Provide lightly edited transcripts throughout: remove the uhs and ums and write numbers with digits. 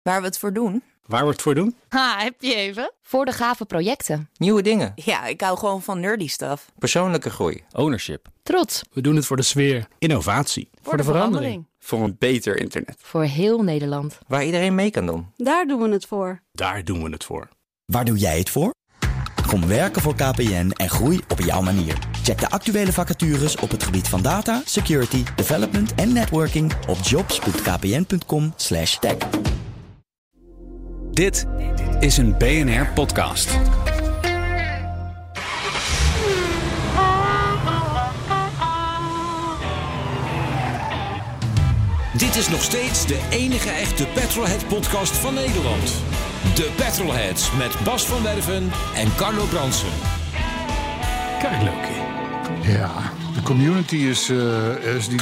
Waar we het voor doen? Waar we het voor doen? Ha, heb je even? Voor de gave projecten. Nieuwe dingen. Ja, ik hou gewoon van nerdy stuff. Persoonlijke groei. Ownership. Trots. We doen het voor de sfeer. Innovatie. Voor de verandering. Voor een beter internet. Voor heel Nederland. Waar iedereen mee kan doen. Daar doen we het voor. Daar doen we het voor. Waar doe jij het voor? Kom werken voor KPN en groei op jouw manier. Check de actuele vacatures op het gebied van data, security, development en networking op jobs.kpn.com/tech. Dit is een BNR-podcast. Dit is nog steeds de enige echte Petrolhead-podcast van Nederland. De Petrolheads met Bas van Werven en Carlo Bransen. Kijk, leuk. Ja, de community is die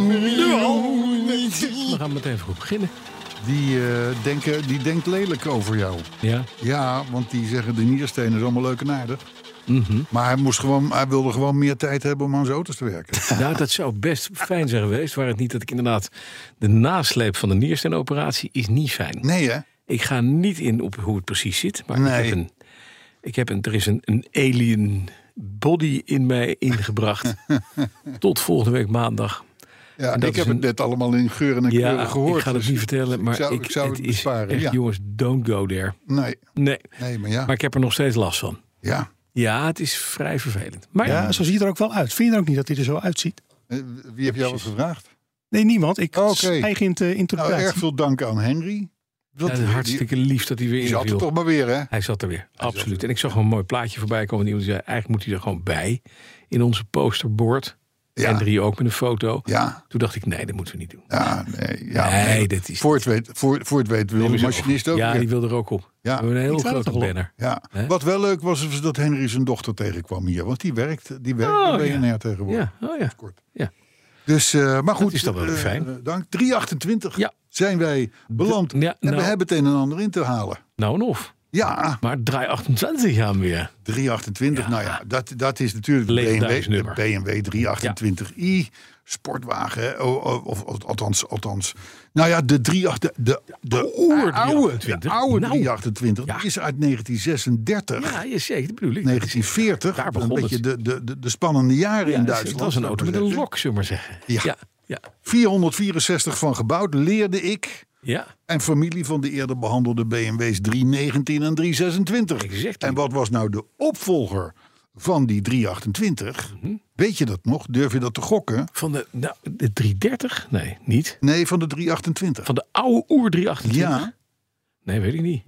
We gaan meteen even goed beginnen. Die denkt lelijk over jou. Ja. Ja, want die zeggen de Nierstenen is allemaal leuk en aardig. Mm-hmm. Maar hij wilde gewoon meer tijd hebben om aan zijn auto's te werken. Nou, dat zou best fijn zijn geweest. Waar het niet dat ik inderdaad de nasleep van de Niersten-operatie is niet fijn. Nee, hè? Ik ga niet in op hoe het precies zit. Maar Nee. er is een alien body in mij ingebracht. Tot volgende week maandag. Ja, ik heb het net allemaal in geuren en kleuren gehoord. Ik ga het niet vertellen, maar ik zou het besparen. Echt, ja. jongens, don't go there. Nee, maar ja. Maar ik heb er nog steeds last van. Ja. Ja, het is vrij vervelend. Maar Ja, zo ziet het er ook wel uit. Vind je ook niet dat hij er zo uitziet? Wie heb jou wat gevraagd? Nee, niemand. Oké. Eigen interpretatie. Nou, erg veel dank aan Henry. hartstikke lief dat hij weer Die zat er inviel. toch maar weer, hè? Hij zat er weer, absoluut. En ik zag een mooi plaatje voorbij komen. Iemand die zei, eigenlijk moet hij er gewoon bij. In onze posterboard. Ja. En 3 ook met een foto. Ja. Toen dacht ik, nee, dat moeten we niet doen. Ja, nee. Ja, Nee, dat is... Voor het weet wil de machinist ook Ja, weer. die wilde er ook op. Ja. We hebben een heel Ik zou grote het toch wel. banner. Ja. Hè? Wat wel leuk was dat Henry zijn dochter tegenkwam hier. Want die werkt bij BNR tegenwoordig. Ja, oh ja. Kort. Ja. Dus, maar goed. is dan wel weer fijn. Dank. 328 Ja. zijn wij beland. Ja, en nou. we hebben het een en ander in te halen. Nou en of. Ja, Maar 328 gaan we weer. 328. Ja. Nou ja, dat is natuurlijk de Legendarisch BMW, nummer. de BMW 328i. Sportwagen, hè? Of althans. Nou ja, de oude 328 Ja. die is uit 1936. Ja, je zeker, dat bedoel ik. 1940, Daar een begon beetje het. de spannende jaren in Ja, Duitsland. dat was een auto met een lok, zullen we maar zeggen. Ja. Ja. 464 van gebouwd, leerde ik Ja. en familie van de eerder behandelde BMW's 319 en 326. Exact. En wat was nou de opvolger van die 328? Weet je dat nog? Durf je dat te gokken? Van de 330? Nee, niet. Nee, van de 328. Van de oude oer 328? Ja, Nee, weet ik niet.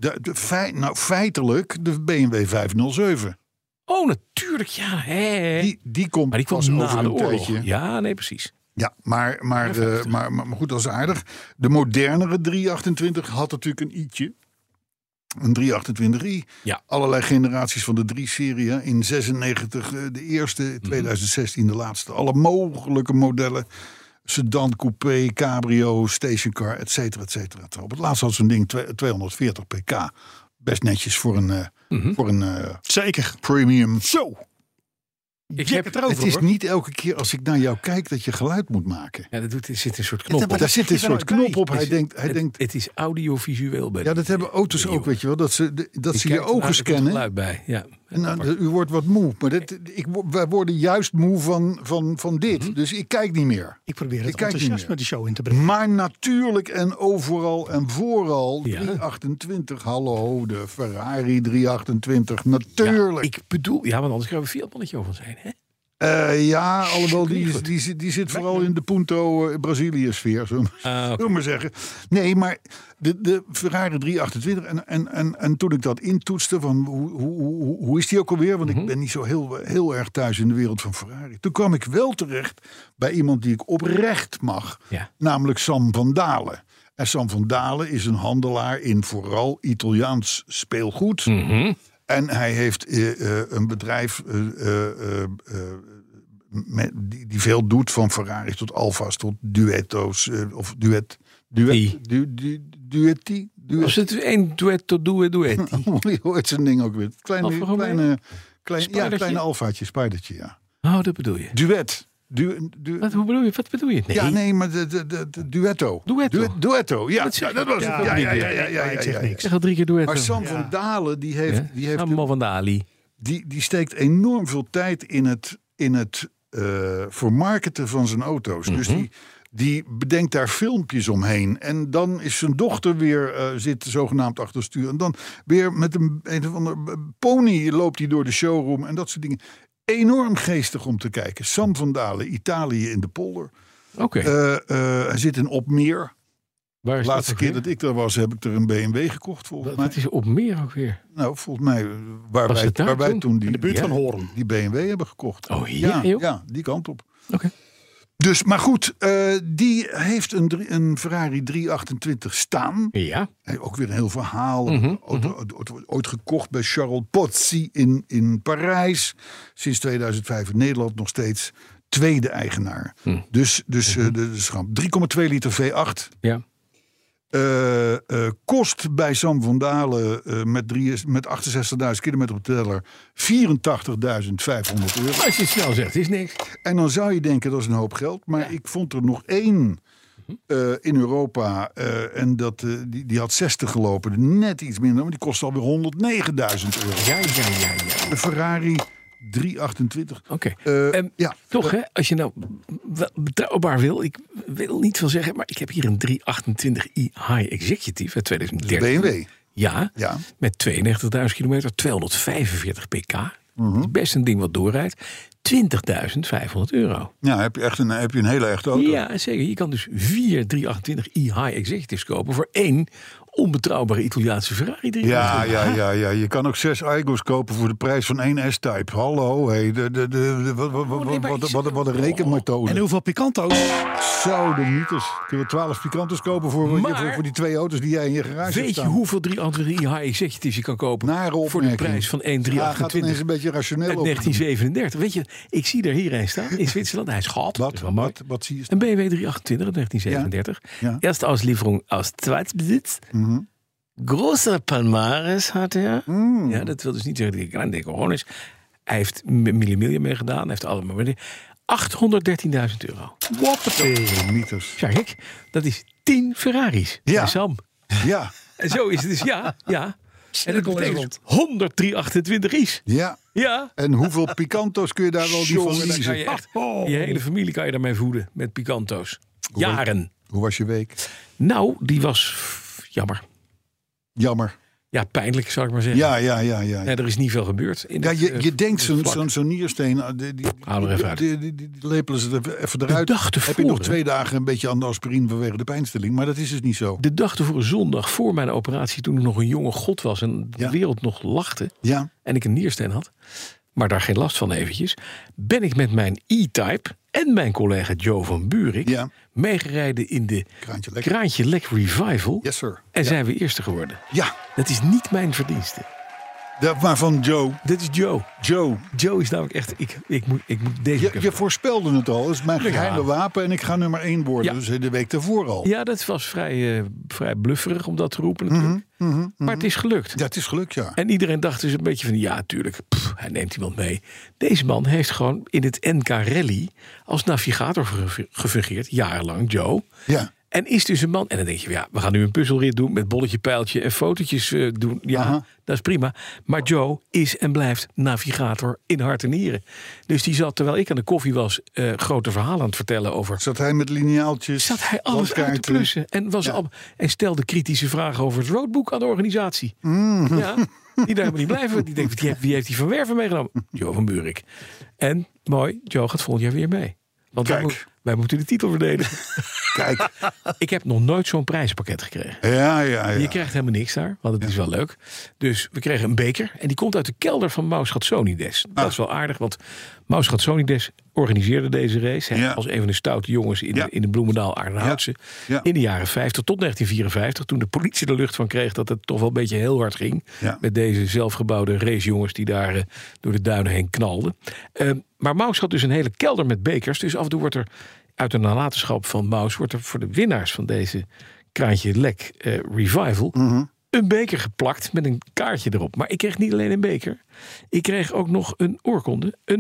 feitelijk de BMW 507. Oh, natuurlijk, ja. Hè. Die komt Maar die kwam pas na over de een oorlog. tijdje. Ja, nee, precies. Ja, maar goed, dat is aardig. De modernere 328 had natuurlijk een i'tje. Een 328i. Ja. Allerlei generaties van de 3-serie. Hè. In 96 de eerste, 2016 de laatste. Alle mogelijke modellen. Sedan, coupé, cabrio, stationcar, et cetera, et cetera. Op het laatst had zo'n ding 240 pk. Best netjes voor een Zeker. premium. Zo. Ik Jek heb het erover, Het is hoor. niet elke keer als ik naar jou kijk dat je geluid moet maken. Ja, er zit een soort knop op. Daar zit een er soort nooit bij. knop op. Hij denkt, Het is audiovisueel bij. ja, dat hebben auto's ook, weet je wel. Dat ze je ogen scannen. Geluid bij. Ja. En nou, u wordt wat moe. Maar wij worden juist moe van dit. Dus ik kijk niet meer. Ik probeer Ik het kijk niet enthousiasme meer. de show in te brengen. Maar natuurlijk en overal en vooral Ja. 328. Hallo, de Ferrari 328. Natuurlijk. Ik bedoel, ja, want anders gaan we Fiat mannetje over zijn. Hè? Alhoewel die zit vooral in de Punto Brazilië-sfeer, zullen we maar zeggen. Nee, maar de Ferrari 328 en toen ik dat intoetste van hoe is die ook alweer? Want ik ben niet zo heel erg thuis in de wereld van Ferrari. Toen kwam ik wel terecht bij iemand die ik oprecht mag, namelijk Sam van Dalen. En Sam van Dalen is een handelaar in vooral Italiaans speelgoed. En hij heeft een bedrijf die veel doet, van Ferraris tot Alfa's tot Duetto's of Duetti. Als het een duetto duetti. Hoe heet zijn ding ook weer? Kleine Alfa Romeo? Alfaatje, Spijdertje, ja. Oh, dat bedoel je. Duet. Hoe bedoel je? Wat bedoel je? Nee. Ja, nee, maar de Duetto. Duetto, ja. Dat was het. Ja, ik zeg niks. Ik zeg al 3 keer Duetto. Maar Sam van Dalen, die heeft Sam van Dali. die steekt enorm veel tijd in het vermarkten van zijn auto's. Dus die bedenkt daar filmpjes omheen. En dan is zijn dochter weer zit zogenaamd achter het stuur. En dan weer met een of ander pony loopt hij door de showroom en dat soort dingen. Enorm geestig om te kijken. Sam van Dalen, Italië in de polder. Oké. Hij zit in Opmeer. Waar De is laatste dat keer ook dat ik daar was, heb ik er een BMW gekocht, volgens mij. Wat is op meer ook weer? Nou, volgens mij waar Was het daar wij toen? toen In de buurt van Hoorn. die BMW hebben gekocht. Oh, ja, joh? Ja, die kant op. Oké. Dus, maar goed, die heeft een Ferrari 328 staan. Ja. Hij heeft ook weer een heel verhaal. Ooit gekocht bij Charles Pozzi in Parijs. Sinds 2005 in Nederland nog steeds tweede eigenaar. Dus 3,2 liter V8. Ja. Kost bij Sam van Dalen met 68.000 kilometer op de teller €84.500. Als je het snel zegt, is niks. En dan zou je denken dat is een hoop geld. Maar ik vond er nog één in Europa. En die had 60 gelopen. Net iets minder. Maar die kost alweer €109.000. Ja. De Ferrari 328. Oké. Ja. Toch, hè? Als je nou wel betrouwbaar wil. Ik wil niet veel zeggen, maar ik heb hier een 328i High Executive uit 2013. BMW. Ja, Ja. met 92.000 kilometer, 245 pk. Dat is best een ding wat doorrijdt. €20.500. Ja, heb je een hele echte auto. Ja, zeker. Je kan dus 4 328i High Executives kopen voor 1 onbetrouwbare Italiaanse Ferrari 328. Ja. Je kan ook 6 Aigo's kopen voor de prijs van 1 S-Type. Hallo, hey. Wat een rekenmethode. En hoeveel Picanto's? Zo, de mythes. Kun je 12 Picantos kopen voor die 2 auto's die jij in je garage hebt Weet je staan. hoeveel 328i High Executives je kan kopen Nare voor de opmerking. prijs van 1 Ja, gaat 328 ineens een beetje rationeel uit op. 1937? Weet je, ik zie er hier een staan in Zwitserland. Hij is gat. Dat is wel mooi. Wat zie je? Een BMW 328 uit 1937. Ja. Eerste Auslieferung aus Zweitbesitz. Große Palmares had hij. Ja, dat wil dus niet zeggen dat hij een dikke hoorn is. Hij heeft Mille mee gedaan. Hij heeft allemaal €813.000. Wat mythes. Kijk, dat is 10 Ferraris. Ja. Bij Sam. Ja, En zo is het dus, ja. En dat betekent 100 328i's. ja. Ja. En hoeveel Picanto's kun je daar wel die van Jongen, dan kan je leasen? echt, je hele familie kan je daarmee voeden met Picanto's. Jaren. Hoe was je week? Nou, die was jammer. Jammer. Ja, pijnlijk zou ik maar zeggen. Ja. Ja, er is niet veel gebeurd. In Ja, het, je denkt vlak. zo'n niersteen, die Haal er even uit. die lepelen ze er even eruit. De dag Heb je tevoren. nog 2 dagen een beetje aan de aspirine vanwege de pijnstilling. Maar dat is dus niet zo. De dag ervoor, zondag, voor mijn operatie, toen ik nog een jonge god was en de Ja. wereld nog lachte Ja, en ik een niersteen had, maar daar geen last van eventjes, ben ik met mijn E-Type en mijn collega Joe van Buurik Ja. meegereden in de Kraantje Lek. Kraantje Lek Revival. Yes sir. En zijn we eerste geworden. Ja, Dat is niet mijn verdienste. maar van Joe. Dit is Joe. Joe, Joe is namelijk echt... Ik moet deze... je voorspelde het al. Dat is mijn geheime wapen en ik ga nummer 1 worden. Ja. Dus de week daarvoor al. Ja, dat was vrij blufferig om dat te roepen natuurlijk. Maar het is gelukt. Ja, het is gelukt, ja. En iedereen dacht dus een beetje van, ja, tuurlijk, hij neemt iemand mee. Deze man heeft gewoon in het NK Rally als navigator gefungeerd, jarenlang, Joe. Ja. En is dus een man, en dan denk je, ja, we gaan nu een puzzelrit doen met bolletje, pijltje en fotootjes doen. Ja, Aha. dat is prima. Maar Joe is en blijft navigator in hart en nieren. Dus die zat, terwijl ik aan de koffie was, grote verhalen aan het vertellen over... Zat hij met lineaaltjes, Zat hij alles uit te landkaarten? plussen en stelde kritische vragen over het roadbook aan de organisatie. Ja, die daar helemaal niet blijven. Die denkt, wie heeft die van Werven meegenomen? Joe van Buurik. En mooi, Joe gaat volgend jaar weer mee. Want wij moeten de titel verdedigen. Kijk. Ik heb nog nooit zo'n prijzenpakket gekregen. Ja. Je krijgt helemaal niks daar, want het is wel leuk. Dus we kregen een beker en die komt uit de kelder van Maus Gatsonides. Dat is wel aardig, want Maus Gatsonides organiseerde deze race. Ja. Als een van de stoute jongens in de Bloemendaal Aardenhoutse. Ja. In de jaren 50 tot 1954. Toen de politie er lucht van kreeg dat het toch wel een beetje heel hard ging. Ja. Met deze zelfgebouwde racejongens die daar door de duinen heen knalden. Maar Maus had dus een hele kelder met bekers. Dus af en toe wordt er uit de nalatenschap van Maus wordt er voor de winnaars van deze Kraantje Lek Revival een beker geplakt met een kaartje erop. Maar ik kreeg niet alleen een beker. Ik kreeg ook nog een oorkonde, een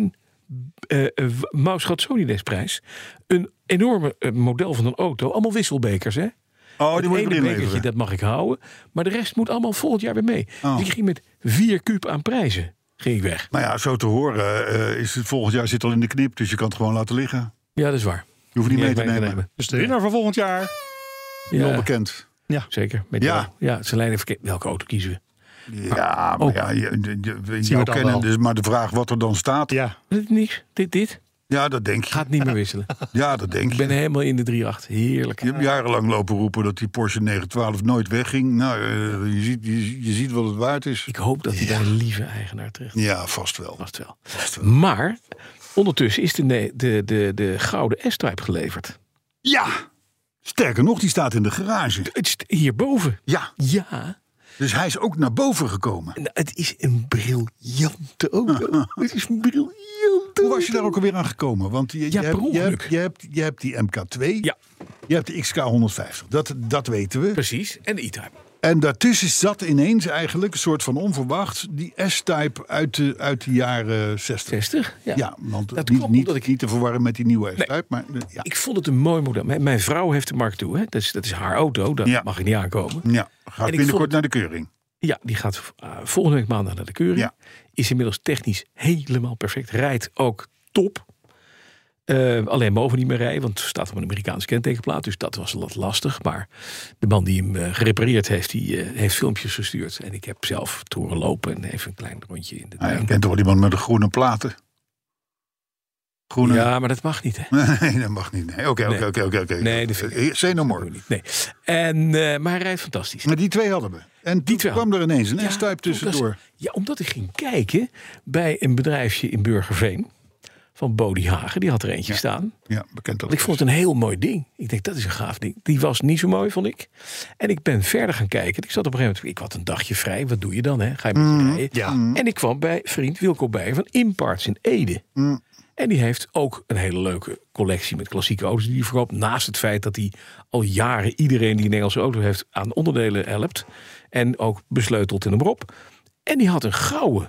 Maus Gatsonides-prijs. Een enorme model van een auto. Allemaal wisselbekers, hè? Oh, die moet je ene erin bekertje, leveren. dat mag ik houden. Maar de rest moet allemaal volgend jaar weer mee. Oh. Dus ik ging met 4 kuub aan prijzen ging ik weg. Maar ja, zo te horen is het volgend jaar zit al in de knip. Dus je kan het gewoon laten liggen. Ja, dat is waar. Je hoeft niet mee Niet te nemen. Dus de winnaar van volgend jaar. Ja, Onbekend. zeker. Met Ja. ja, ze leiden even welke auto kiezen we? Ja, maar ook. ja, we jou dan kennen. wel. Dus maar de vraag wat er dan staat. Ja. Niks. Dit. Ja, dat denk je. Gaat niet meer wisselen. Ja, dat denk Ik je. ben helemaal in de 3.8. Heerlijk. Je hebt jarenlang lopen roepen dat die Porsche 912 nooit wegging. Nou, je ziet wat het waard is. Ik hoop dat hij bij een lieve eigenaar terecht. Ja, vast wel. Vast wel. Maar ondertussen is de gouden S-Type geleverd. Ja, sterker nog, die staat in de garage. Het is hierboven. Ja, Ja. dus hij is ook naar boven gekomen. Nou, het is een briljante auto. Het is een briljante auto. Hoe was je daar ook alweer aan gekomen? Want je Ja, per ongeluk. je hebt die MK2. Ja. Je hebt de XK150. Dat weten we. Precies. En de E-Type. En daartussen zat ineens eigenlijk een soort van onverwacht die S-Type uit de jaren 60. 60. Ja. Ja, want Dat niet, kwam niet, omdat ik- niet te verwarren met die nieuwe S-Type. Nee. Maar ja. Ik vond het een mooi model. Mijn vrouw heeft de Mark II. Hè? Dat is haar auto. Daar Ja. mag ik niet aankomen. Ja, gaat ik binnenkort vond naar de keuring. Ja, die gaat volgende week maandag naar de keuring. Ja. Is inmiddels technisch helemaal perfect. Rijdt ook top. Alleen mogen we niet meer rijden, want er staat op een Amerikaanse kentekenplaat. Dus dat was wat lastig. Maar de man die hem gerepareerd heeft, die heeft filmpjes gestuurd. En ik heb zelf het horen lopen en even een klein rondje in de Nou, je tuin. kent toch wel iemand met de groene platen? Groene? Ja, maar dat mag niet, hè? Nee, dat mag niet. Nee. Oké. Nee, dat vind ik Say no Dat more. doen we niet. Nee. En, maar hij rijdt fantastisch. Maar die twee hadden we. En toen twee kwam er ineens een Ja, S-Type tussendoor. Ja, omdat ik ging kijken bij een bedrijfje in Burgerveen. Van Bodie Hagen, die had er eentje staan. Ja, bekend dat. Want ik vond het een heel mooi ding. Ik denk, dat is een gaaf ding. Die was niet zo mooi, vond ik. En ik ben verder gaan kijken. Ik zat op een gegeven moment, ik had een dagje vrij. Wat doe je dan, hè? Ga je met je rijden? Ja. En ik kwam bij vriend Wilco Bijen van Imparts in Ede. En die heeft ook een hele leuke collectie met klassieke auto's die hij verkoopt. Naast het feit dat hij al jaren iedereen die een Engelse auto heeft aan onderdelen helpt. En ook besleutelt in hem op. En die had een gouden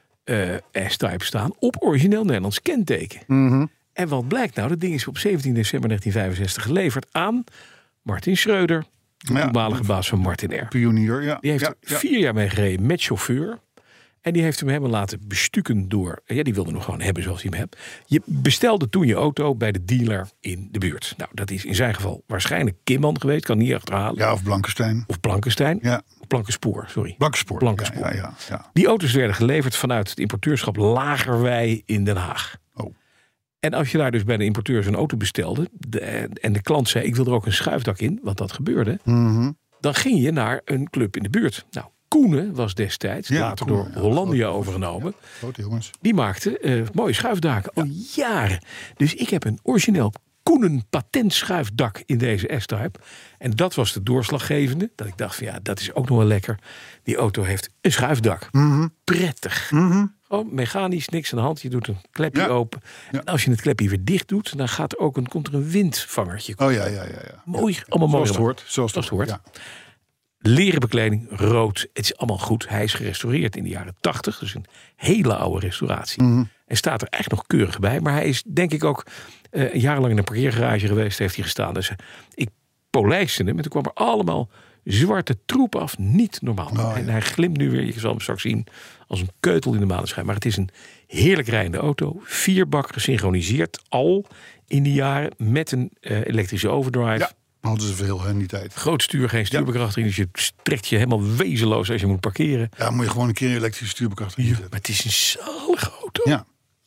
S-Type staan op origineel Nederlands kenteken. En wat blijkt nou? Dat ding is op 17 december 1965 geleverd aan Martin Schreuder. De Ja. toenmalige baas van Martin R. Pionier, ja. Die heeft ja, er 4 jaar mee gereden met chauffeur. En die heeft hem helemaal laten bestukken door... Ja, die wilde hem gewoon hebben zoals hij hem hebt. Je bestelde toen je auto bij de dealer in de buurt. Nou, dat is in zijn geval waarschijnlijk Kimman geweest. Kan niet achterhalen. Ja, of Blankenstein. Of Blankenstein. Ja. Blankenspoor, sorry. Blankenspoor. Blankenspoor. Ja. Die auto's werden geleverd vanuit het importeurschap Lagerwij in Den Haag. Oh. En als je daar dus bij de importeur zo'n auto bestelde... en de klant zei, ik wil er ook een schuifdak in... want dat gebeurde... dan ging je naar een club in de buurt. Nou, Koenen was destijds, Ja, later Koenen, door ja, Hollandia grote overgenomen... Grote jongens. die maakte mooie schuifdaken al jaren. Dus ik heb een origineel Koenen patentschuifdak in deze S-Type. En dat was de doorslaggevende. Dat ik dacht van ja, dat is ook nog wel lekker. Die auto heeft een schuifdak. Prettig. Gewoon mechanisch, niks aan de hand. Je doet een klepje open. Ja. En als je het klepje weer dicht doet, dan gaat er ook komt er een windvangertje. Oh ja. Mooi, allemaal mooi. Zoals het hoort. Zoals het hoort. Ja. Ja. Leren bekleding, rood. Het is allemaal goed. Hij is gerestaureerd in de jaren 80. Dus een hele oude restauratie. En staat er echt nog keurig bij. Maar hij is denk ik ook jarenlang in een parkeergarage geweest. Heeft hij gestaan. Dus ik polijste hem. En toen kwam er allemaal zwarte troep af. Niet normaal. En hij glimt nu weer. Je zal hem straks zien als een keutel in de maneschijn. Maar het is een heerlijk rijdende auto. 4-bak gesynchroniseerd al in die jaren. Met een elektrische overdrive. Ja. Hadden ze veel in die tijd. Groot stuur, geen stuurbekrachtiging. Dus je trekt je helemaal wezenloos als je moet parkeren. Ja, moet je gewoon een keer een elektrische stuurbekrachtiging Maar zetten. het is een zalige auto. Ja.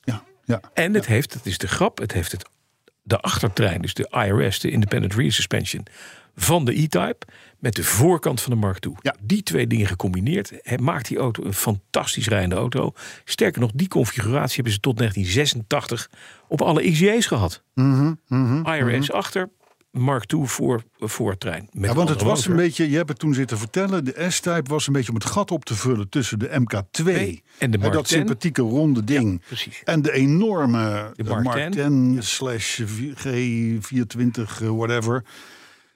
En het heeft, dat is de grap, het heeft de achtertrein, dus de IRS, de Independent Rear Suspension, van de E-Type met de voorkant van de Mark II. Ja. Die twee dingen gecombineerd maakt die auto een fantastisch rijdende auto. Sterker nog, die configuratie hebben ze tot 1986 op alle XJ's gehad. IRS achter, Mark II voor trein. Met Ja, want het andere was een motor. beetje, je hebt het toen zitten vertellen, de S-Type was een beetje om het gat op te vullen tussen de MK2 en de Mark dat 10. sympathieke ronde ding. Precies. En de enorme De Mark Mark 10 /G24, whatever.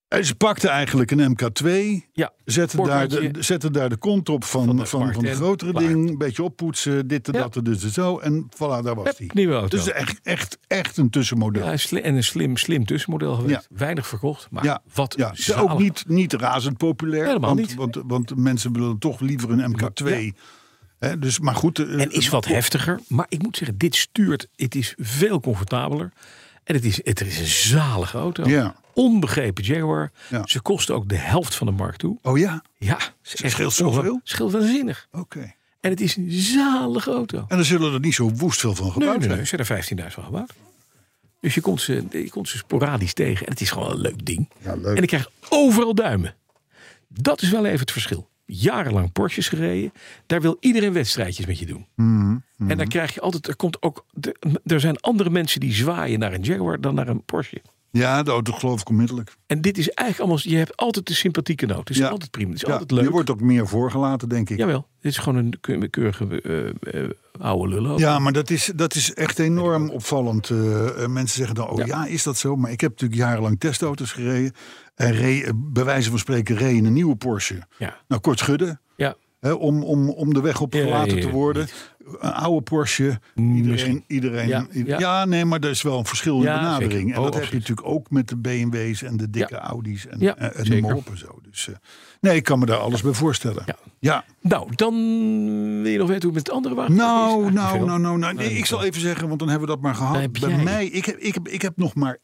En ze pakte eigenlijk een MK2. Ja, Zette daar de kont op van het grotere klaar. ding. Een beetje oppoetsen. Dit en dat en dus en zo. En voilà, daar was die. Nieuwe auto. Dus echt een tussenmodel. Ja, en een slim tussenmodel geweest. Ja. Weinig verkocht, maar wat Ze ook niet razend populair. Helemaal niet. Want mensen willen toch liever een MK2. Hè, dus, maar goed. En is wat heftiger. Maar ik moet zeggen, dit stuurt. Het is veel comfortabeler. En het is een zalige auto. Ja. Onbegrepen Jaguar. Ja. Ze kosten ook de helft van de markt toe. Oh ja? Ja. Het scheelt zoveel? Scheelt waanzinnig. Oké. En het is een zalige auto. En dan zullen er niet zo woest veel van gebouwd zijn. Nee, ze zijn er 15.000 van gebouwd. Dus je komt ze sporadisch tegen. En het is gewoon een leuk ding. Ja, leuk. En ik krijg overal duimen. Dat is wel even het verschil. Jarenlang Porsches gereden. Daar wil iedereen wedstrijdjes met je doen. En dan krijg je altijd... Er zijn andere mensen die zwaaien naar een Jaguar dan naar een Porsche. Ja, de auto geloof ik onmiddellijk. En dit is eigenlijk allemaal... Je hebt altijd de sympathieke noot. Het is altijd prima. Het is altijd leuk. Je wordt ook meer voorgelaten, denk ik. Jawel. Dit is gewoon een keurige oude lullen. Ja, maar dat is echt enorm opvallend. Mensen zeggen dan, is dat zo? Maar ik heb natuurlijk jarenlang testauto's gereden. En bij wijze van spreken reed in een nieuwe Porsche. Ja. Nou, kort schudden. Ja. Om de weg op gelaten te worden. Een oude Porsche. Iedereen. Nee, maar er is wel een verschil in benadering. Zeker. En dat heb je natuurlijk ook met de BMW's en de dikke Audi's. En noem maar op en zo. Dus, nee, ik kan me daar alles bij voorstellen. Ja. Nou, dan wil je nog weten hoe het met de andere wagen Nou. Nee, ik zal even zeggen, want dan hebben we dat maar gehad. Bij mij, ik heb nog maar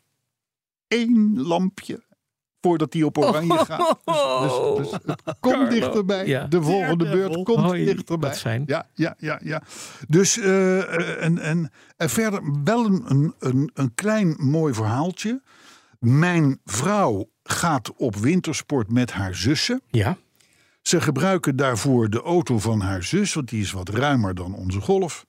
1 lampje voordat hij op oranje gaat. Dus het komt dichterbij. Ja. De volgende beurt komt dichterbij. Dat is fijn. Ja. Dus en verder wel een klein mooi verhaaltje. Mijn vrouw gaat op wintersport met haar zussen. Ja. Ze gebruiken daarvoor de auto van haar zus, want die is wat ruimer dan onze Golf.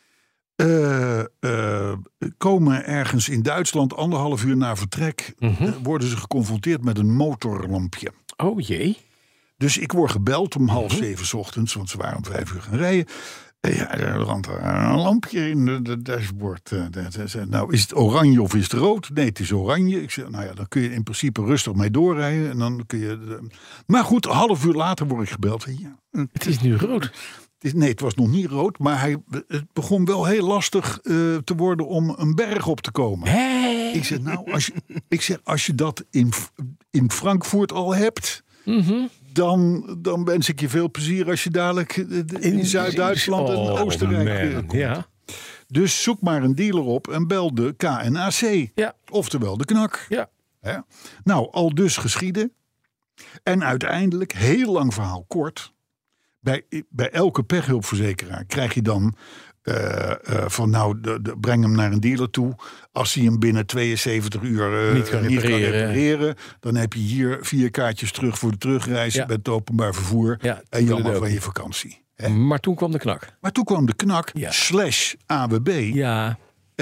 Komen ergens in Duitsland 1,5 uur na vertrek, worden ze geconfronteerd met een motorlampje. Oh jee. Dus ik word gebeld om 6:30 's ochtends, want ze waren om 5 uur gaan rijden. Ja, er brandt een lampje in de dashboard. Nou, is het oranje of is het rood? Nee, het is oranje. Ik zeg, nou ja, dan kun je in principe rustig mee doorrijden. En dan kun je. Maar goed, 1,5 uur later word ik gebeld. Ja, het is nu rood. Nee, het was nog niet rood, maar het begon wel heel lastig te worden om een berg op te komen. Hey. Ik zeg, nou, als je dat in Frankfurt al hebt, dan wens ik je veel plezier als je dadelijk in Zuid-Duitsland en Oostenrijk komt. Ja. Dus zoek maar een dealer op en bel de KNAC, oftewel de KNAK. Ja. Ja. Nou, al dus geschieden. En uiteindelijk, heel lang verhaal kort, bij elke pechhulpverzekeraar krijg je dan van nou, breng hem naar een dealer toe. Als hij hem binnen 72 uur niet kan repareren, dan heb je hier 4 kaartjes terug voor de terugreis met het openbaar vervoer. Ja, en jammer van je vakantie. Maar toen kwam de KNAK. / AWB. Ja.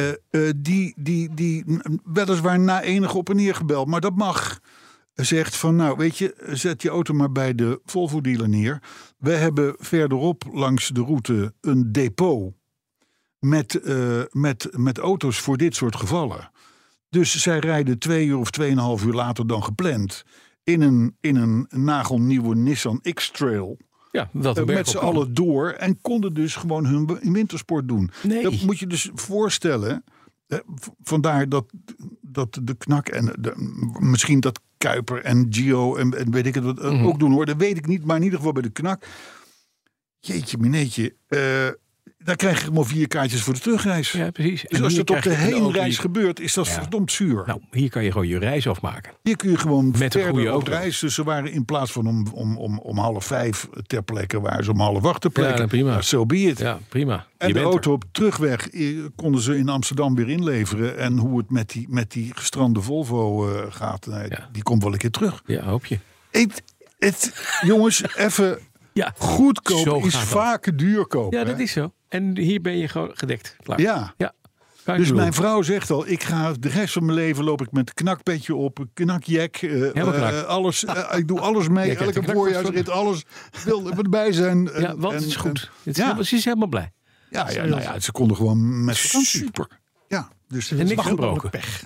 Die weliswaar na enige op en neer gebeld, maar dat mag. Zegt van, nou weet je, zet je auto maar bij de Volvo dealer neer. We hebben verderop langs de route een depot met auto's voor dit soort gevallen. Dus zij rijden 2 uur of 2,5 uur later dan gepland in een nagelnieuwe Nissan X-Trail. Ja, met z'n allen door en konden dus gewoon hun wintersport doen. Nee. Dat moet je dus voorstellen. Vandaar dat de KNAK en misschien dat Kuiper en Gio en weet ik het wat ook doen hoor. Dat weet ik niet, maar in ieder geval bij de KNAK. Jeetje mineetje. Daar krijg je gewoon 4 kaartjes voor de terugreis. Ja, precies. Dus als dat op de heenreis gebeurt, is dat verdomd zuur. Nou, hier kan je gewoon je reis afmaken. Hier kun je gewoon met een goede auto op reis. Dus ze waren in plaats van om 4:30 ter plekke, waren ze om 4:30 ter plekke. Ja, prima. So be it. Ja, prima. En de auto op terugweg konden ze in Amsterdam weer inleveren. En hoe het met die gestrande Volvo gaat, die komt wel een keer terug. Ja, hoop je. Jongens, even... Ja, goedkoop is vaak duurkoop. Ja, dat is zo. En hier ben je gewoon gedekt. Klaar. Ja. Dus mijn vrouw zegt al, ik ga de rest van mijn leven loop ik met een knakpetje op, knakjack, alles. Ik doe alles mee, elke voorjaarsrit, alles. Wil erbij zijn. Ja, want het is goed. Ze is helemaal blij. Ja, ze konden gewoon met vakantie. Super. Ja, dus en niks gebroken. Pech.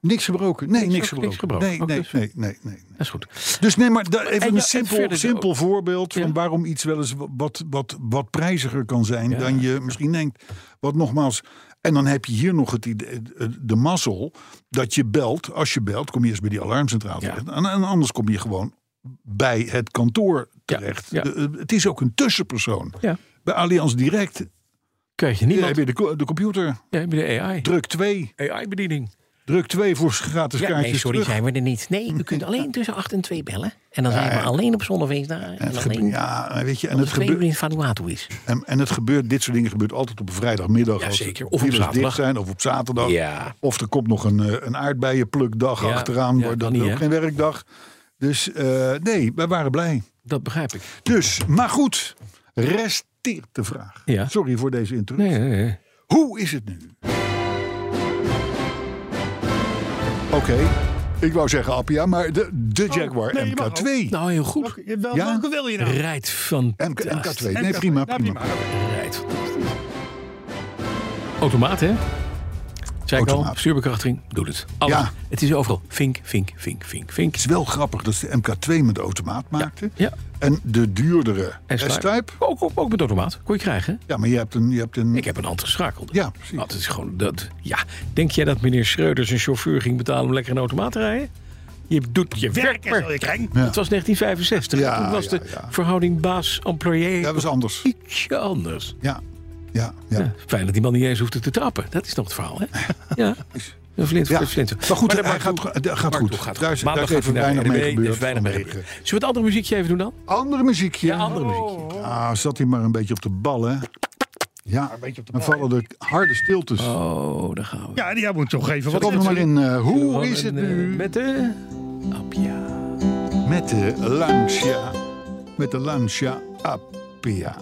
Niks gebroken. Nee, niks gebroken. Nee. Dat is goed. Dus nee, maar even en een simpel voorbeeld van waarom iets wel eens wat prijziger kan zijn dan je misschien denkt. Wat nogmaals, en dan heb je hier nog de mazzel dat je belt. Als je belt, kom je eerst bij die alarmcentrale terecht. En anders kom je gewoon bij het kantoor terecht. Ja. Het is ook een tussenpersoon. Ja. Bij Allianz Direct Krijg je niemand. heb je de computer. Ja, heb je de AI. Druk 2. AI-bediening. Druk 2 voor gratis kaartjes Nee, sorry, terug. zijn we er niet. Nee, u kunt alleen tussen 8 en 2 bellen. En dan zijn we alleen op zonnefeestdagen. En alleen weet je, en als het 2 uur gebeurt. in Vanuatu is. En het gebeurt, dit soort dingen gebeurt altijd op een vrijdagmiddag. Ja, als zeker. de Of op files zaterdag. dicht zijn, of op zaterdag. Ja. Of er komt nog een aardbeienplukdag Ja, achteraan. ja, Maar dat kan is niet, ook hè? geen werkdag. Dus nee, wij waren blij. Dat begrijp ik. Dus, maar goed. Resteert de vraag. Ja. Sorry voor deze interruptie. Nee. Hoe is het nu? Oké, ik wou zeggen Appia, maar de Jaguar nee, je mag MK2. Nou, heel goed. Welke wil je nou? Rijdt fantastisch. MK2, nee, prima. Rijdt fantastisch. Automaat, hè? Zei ik al, Automaat. stuurbekrachtiging, doet het. Alles. Ja. Het is overal. Vink. Het is wel grappig dat ze de MK2 met automaat maakten. Ja. En de duurdere S-Type. S-Type. Ook met automaat. Kon je krijgen. Ja, maar je hebt een Ik heb een handgeschakelde. Ja, precies. Dat is gewoon dat. Ja. Denk jij dat meneer Schreuder zijn chauffeur ging betalen om lekker een automaat te rijden? Je doet je werk maar. je krijgen. Ja. Het was 1965. Ja, Toen was de verhouding baas-employé Dat was anders. ietsje anders. Ja. Ja, fijn dat die man niet eens hoefde te trappen. Dat is nog het verhaal, hè? Ja. Een flint voor Ja. het flinten. Maar goed, dat hij gaat goed. Gaat Daar goed. is Maandag even gaat hij weinig naar mee RDB, gebeurd er is weinig mee vanwege- gebeurd. Zullen we het andere muziekje even doen dan? Andere muziekje. Ja, andere muziekje. Ah, zat hij maar een beetje op de ballen. Ja, dan vallen er harde stiltes. Oh, daar gaan we. Ja, die moet toch even Kom er wat maar in. Hoe Gewoon is het nu Met de Appia. met de Lancia? Met de Lancia Appia.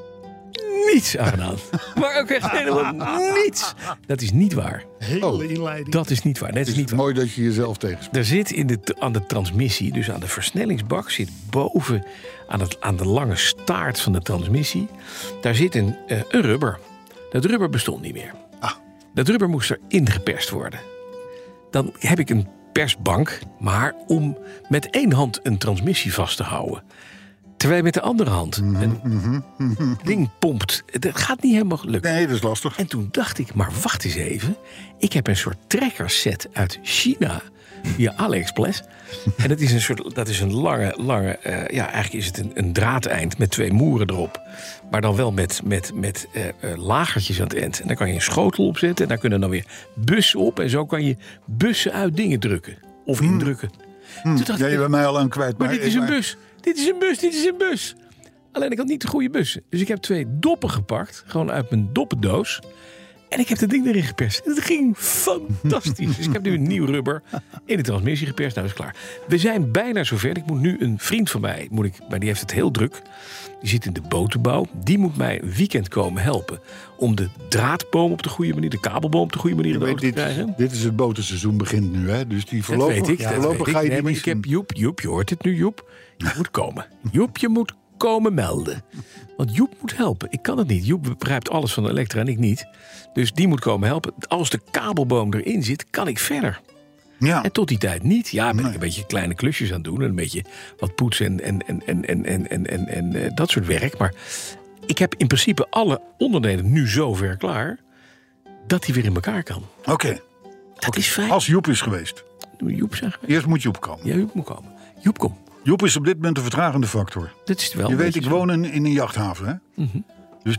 Niets aangedaan. Maar ook echt helemaal niets. Dat is niet waar. hele inleiding. Dat is niet waar. Nee, dat Het is is niet waar. mooi dat je jezelf tegenspreekt. Er zit aan de transmissie, dus aan de versnellingsbak, zit boven aan de lange staart van de transmissie, daar zit een rubber. Dat rubber bestond niet meer. Dat rubber moest er ingeperst worden. Dan heb ik een persbank, maar om met één hand een transmissie vast te houden. Terwijl je met de andere hand een ding pompt. Dat gaat niet helemaal lukken. Nee, dat is lastig. En toen dacht ik, maar wacht eens even. Ik heb een soort trekkerset uit China via AliExpress. En dat is een lange eigenlijk is het een draadeind met 2 moeren erop. Maar dan wel met lagertjes aan het eind. En daar kan je een schotel op zetten. En daar kunnen dan weer bussen op. En zo kan je bussen uit dingen drukken. Of indrukken. Toen dacht Jij ik, bent mij al aan kwijt. maar dit is een bus. Dit is een bus. Alleen ik had niet de goede bussen. Dus ik heb 2 doppen gepakt. Gewoon uit mijn doppendoos. En ik heb het ding erin geperst. Het ging fantastisch. Dus ik heb nu een nieuw rubber in de transmissie geperst. Nou, is klaar. We zijn bijna zover. Ik moet nu een vriend van mij, maar die heeft het heel druk. Die zit in de botenbouw. Die moet mij een weekend komen helpen. Om de draadboom op de goede manier, de kabelboom op de goede manier in de auto te krijgen. Dit is het botenseizoen begint nu, hè? Dus die Dat voorlopig, weet ik. Dat voorlopig weet ik. ga je Nee, die maar niet ik heb Joep, je hoort het nu, Joep. Je moet komen. Joep, je moet komen melden. Want Joep moet helpen. Ik kan het niet. Joep begrijpt alles van de elektra en ik niet. Dus die moet komen helpen. Als de kabelboom erin zit, kan ik verder. Ja. En tot die tijd niet. Ja, ben ik een beetje kleine klusjes aan het doen. En een beetje wat poetsen en dat soort werk. Maar ik heb in principe alle onderdelen nu zover klaar dat hij weer in elkaar kan. Oké. Dat is fijn. Als Joep is geweest. Joep zeggen. Eerst moet Joep komen. Ja, Joep moet komen. Joep, kom. Joep is op dit moment de vertragende factor. Dat is het wel. Je weet, ik beetje woon in een jachthaven, hè? Dus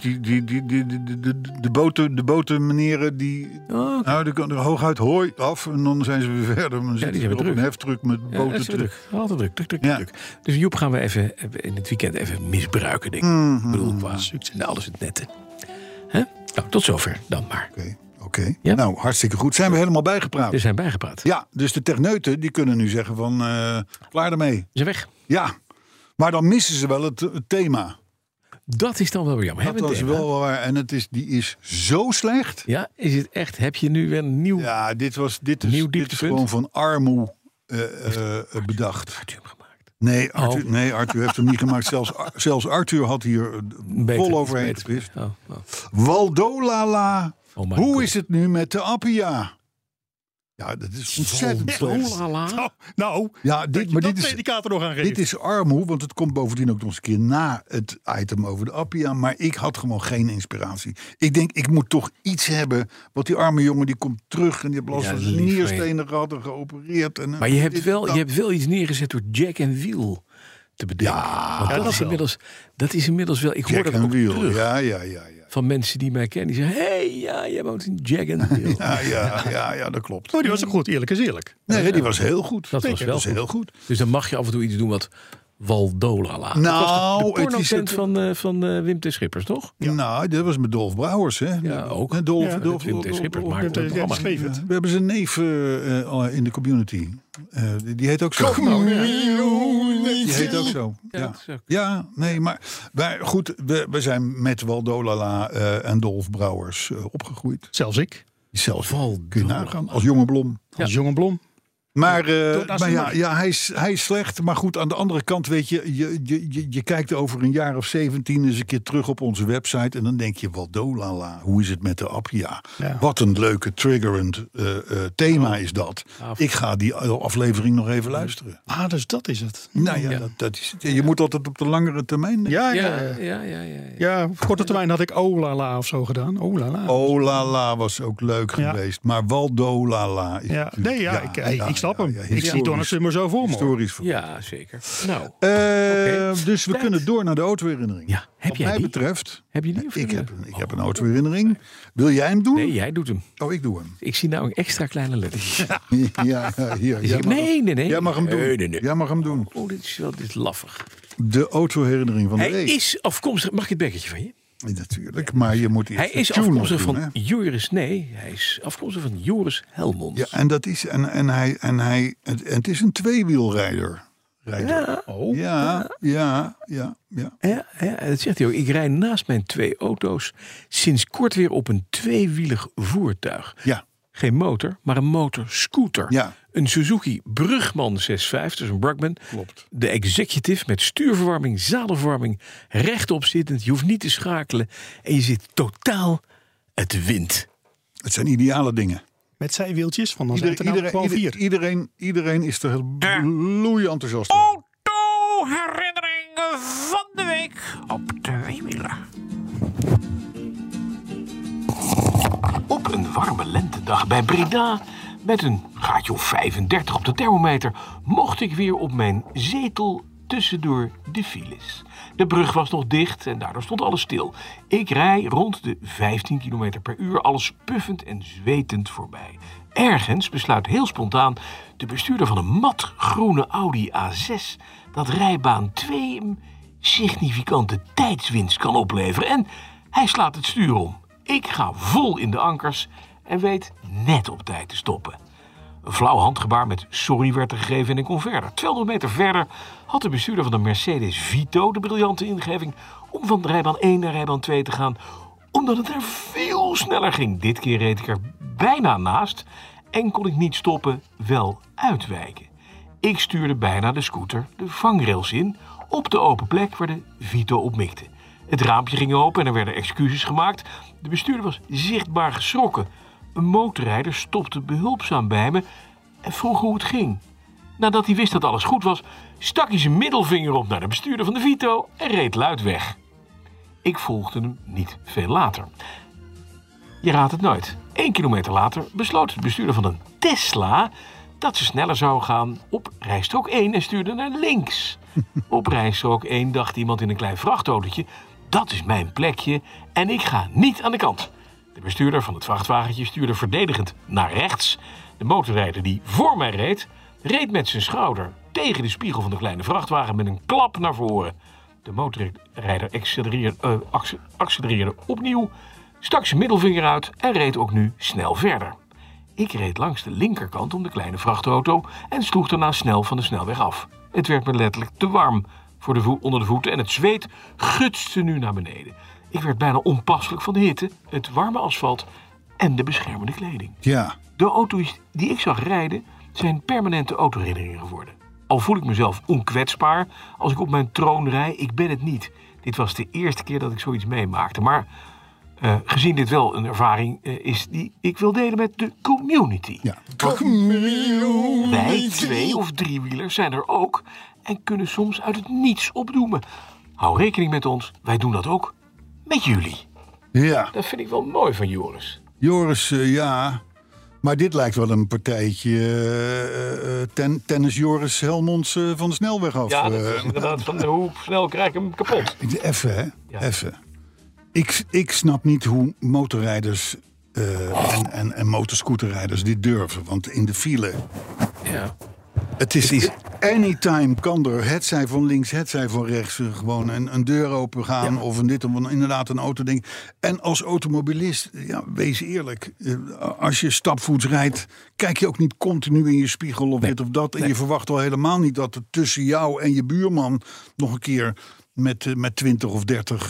de botenmeneren die... Oh, oké. Nou, die kan er hooguit hooi af en dan zijn ze weer verder. Dan zitten zijn ze weer op druk. een heftruck met Ja, boten dat is terug. druk. Altijd druk. Ja. Dus Joep gaan we even in het weekend even misbruiken, denk ik. Ik bedoel, qua succes. Nou, alles het nette. Hè? Nou, tot zover dan maar. Oké. Ja. Nou, hartstikke goed. Zijn we helemaal bijgepraat? Er zijn bijgepraat. Ja, dus de techneuten die kunnen nu zeggen van klaar ermee. Ze zijn weg. Ja, maar dan missen ze wel het thema. Dat is dan wel weer jammer. Dat Hebben we was een thema? wel waar. En die is zo slecht. Ja, is het echt? Heb je nu weer een nieuw Ja, dit is dieptepunt? gewoon van armoe bedacht. Arthur gemaakt? Nee, Arthur heeft hem niet gemaakt. Zelfs Arthur had hier vol overheen gepist. Oh. Waldolala. Oh my Hoe God. is het nu met de Appia? Ja, dat is ontzettend slecht. Nou, Ja, dit predicaat er nog aan geeft. Dit is armoe, want het komt bovendien ook nog eens een keer na het item over de Appia. Maar ik had gewoon geen inspiratie. Ik denk, ik moet toch iets hebben. Want die arme jongen die komt terug en die heeft last van zijn nierstenen gehad en geopereerd. Maar je hebt wel iets neergezet door Jack and Wheel te bedenken. Ja, dat is inmiddels wel. Ik hoor dat ook terug. Ja. Van mensen die mij kennen. Die zeggen, jij woont in Jack and Wheel. Ja, dat klopt. Oh, die was zo goed, eerlijk is eerlijk. Nee, die was heel goed. Dat was wel heel goed. Dus dan mag je af en toe iets doen wat Waldolala. Nou, de pornotent van Wim T. Schippers, toch? Ja. Nou, dat was met Dolf Brouwers, hè? Ja, ook. Wim T. Schippers maakt het programma. We hebben zijn neef in de community. Die heet ook zo. Die heet ook zo. Ja, nee, maar goed, we zijn met Waldolala en Dolf Brouwers opgegroeid. Zelfs ik. Kun je nagaan, als jonge blom. Als jonge blom. Maar hij is slecht. Maar goed, aan de andere kant, weet je kijkt over een jaar of 17 eens een keer terug op onze website. En dan denk je, Waldolala, hoe is het met de Appia? Ja. Wat een leuke, triggerend thema is dat. Ik ga die aflevering nog even luisteren. Dus dat is het. Nou ja, dat is het. Je moet altijd op de langere termijn denken. Ja, op korte termijn had ik Olala of zo gedaan. Olala was ook leuk geweest. Maar Waldolala is ik snap hem. Ik zie Donald maar zo voor me. Historisch voor. Ja, zeker. Nou, dus we kunnen door naar de autoherinnering. Ja, Wat mij betreft. Heb je die? Ik heb een autoherinnering. Wil jij hem doen? Nee, jij doet hem. Oh, ik doe hem. Ik zie nou een extra kleine letter. Hier. Nee. Jij mag hem doen. Nee. Jij mag hem doen. Oh, dit is laffig. De autoherinnering van de week. Hij is afkomstig. Mag ik het bekketje van je? Natuurlijk, maar je moet hij is afkomstig van Joris. Nee, hij is afkomstig van Joris Helmond. Ja, en dat is het is een tweewielrijder. Ja. Oh. Ja. Dat zegt hij ook. Ik rijd naast mijn 2 auto's sinds kort weer op een tweewielig voertuig. Ja. Geen motor, maar een motorscooter. Ja. Een Suzuki Brugman 6.5, dus een Brugman. Klopt. De Executive met stuurverwarming, zadelverwarming, rechtop zittend. Je hoeft niet te schakelen en je zit totaal uit de wind. Het zijn ideale dingen. Met zijwieltjes, van dan zijn het er nou gewoon 4. Iedereen is er bloeien enthousiast over. Autoherinnering van de week op 2 wielen. Op een warme lentedag bij Breda, met een graadje of 35 op de thermometer, mocht ik weer op mijn zetel tussendoor de files. De brug was nog dicht en daardoor stond alles stil. Ik rij rond de 15 km per uur, alles puffend en zwetend voorbij. Ergens besluit heel spontaan de bestuurder van een matgroene Audi A6 dat rijbaan 2 een significante tijdswinst kan opleveren. En hij slaat het stuur om. Ik ga vol in de ankers en weet net op tijd te stoppen. Een flauw handgebaar met sorry werd er gegeven en ik kon verder. 200 meter verder had de bestuurder van de Mercedes Vito de briljante ingeving om van rijbaan 1 naar rijbaan 2 te gaan, omdat het er veel sneller ging. Dit keer reed ik er bijna naast en kon ik niet stoppen, wel uitwijken. Ik stuurde bijna de scooter de vangrails in op de open plek waar de Vito op mikte. Het raampje ging open en er werden excuses gemaakt. De bestuurder was zichtbaar geschrokken. Een motorrijder stopte behulpzaam bij me en vroeg hoe het ging. Nadat hij wist dat alles goed was, stak hij zijn middelvinger op naar de bestuurder van de Vito en reed luid weg. Ik volgde hem niet veel later. Je raadt het nooit. 1 kilometer later besloot de bestuurder van een Tesla dat ze sneller zou gaan op rijstrook 1 en stuurde naar links. Op rijstrook 1 dacht iemand in een klein vrachtautootje: dat is mijn plekje en ik ga niet aan de kant. De bestuurder van het vrachtwagentje stuurde verdedigend naar rechts. De motorrijder die voor mij reed met zijn schouder tegen de spiegel van de kleine vrachtwagen met een klap naar voren. De motorrijder accelereerde opnieuw, stak zijn middelvinger uit en reed ook nu snel verder. Ik reed langs de linkerkant om de kleine vrachtauto en sloeg daarna snel van de snelweg af. Het werd me letterlijk te warm onder de voeten en het zweet gutste nu naar beneden. Ik werd bijna onpasselijk van de hitte, het warme asfalt en de beschermende kleding. Ja. De auto's die ik zag rijden zijn permanente autoherinneringen geworden. Al voel ik mezelf onkwetsbaar als ik op mijn troon rij, ik ben het niet. Dit was de eerste keer dat ik zoiets meemaakte, maar gezien dit wel een ervaring is die ik wil delen met de community. Ja. Wij 2 of 3-wielers zijn er ook en kunnen soms uit het niets opdoemen. Hou rekening met ons, wij doen dat ook met jullie. Ja. Dat vind ik wel mooi van Joris. Joris, ja. Maar dit lijkt wel een partijtje tennis Joris Helmonds van de snelweg af. Ja, dat is inderdaad van hoe snel krijg ik hem kapot. Even, hè? Ja. Even. Ik snap niet hoe motorrijders en motorscooterrijders dit durven. Want in de file... Ja. Het is anytime kan er, hetzij van links, hetzij van rechts, gewoon een deur open gaan. Ja. Of inderdaad een auto ding. En als automobilist, wees eerlijk. Als je stapvoets rijdt, kijk je ook niet continu in je spiegel of dit of dat. En je verwacht al helemaal niet dat er tussen jou en je buurman nog een keer met 20 of 30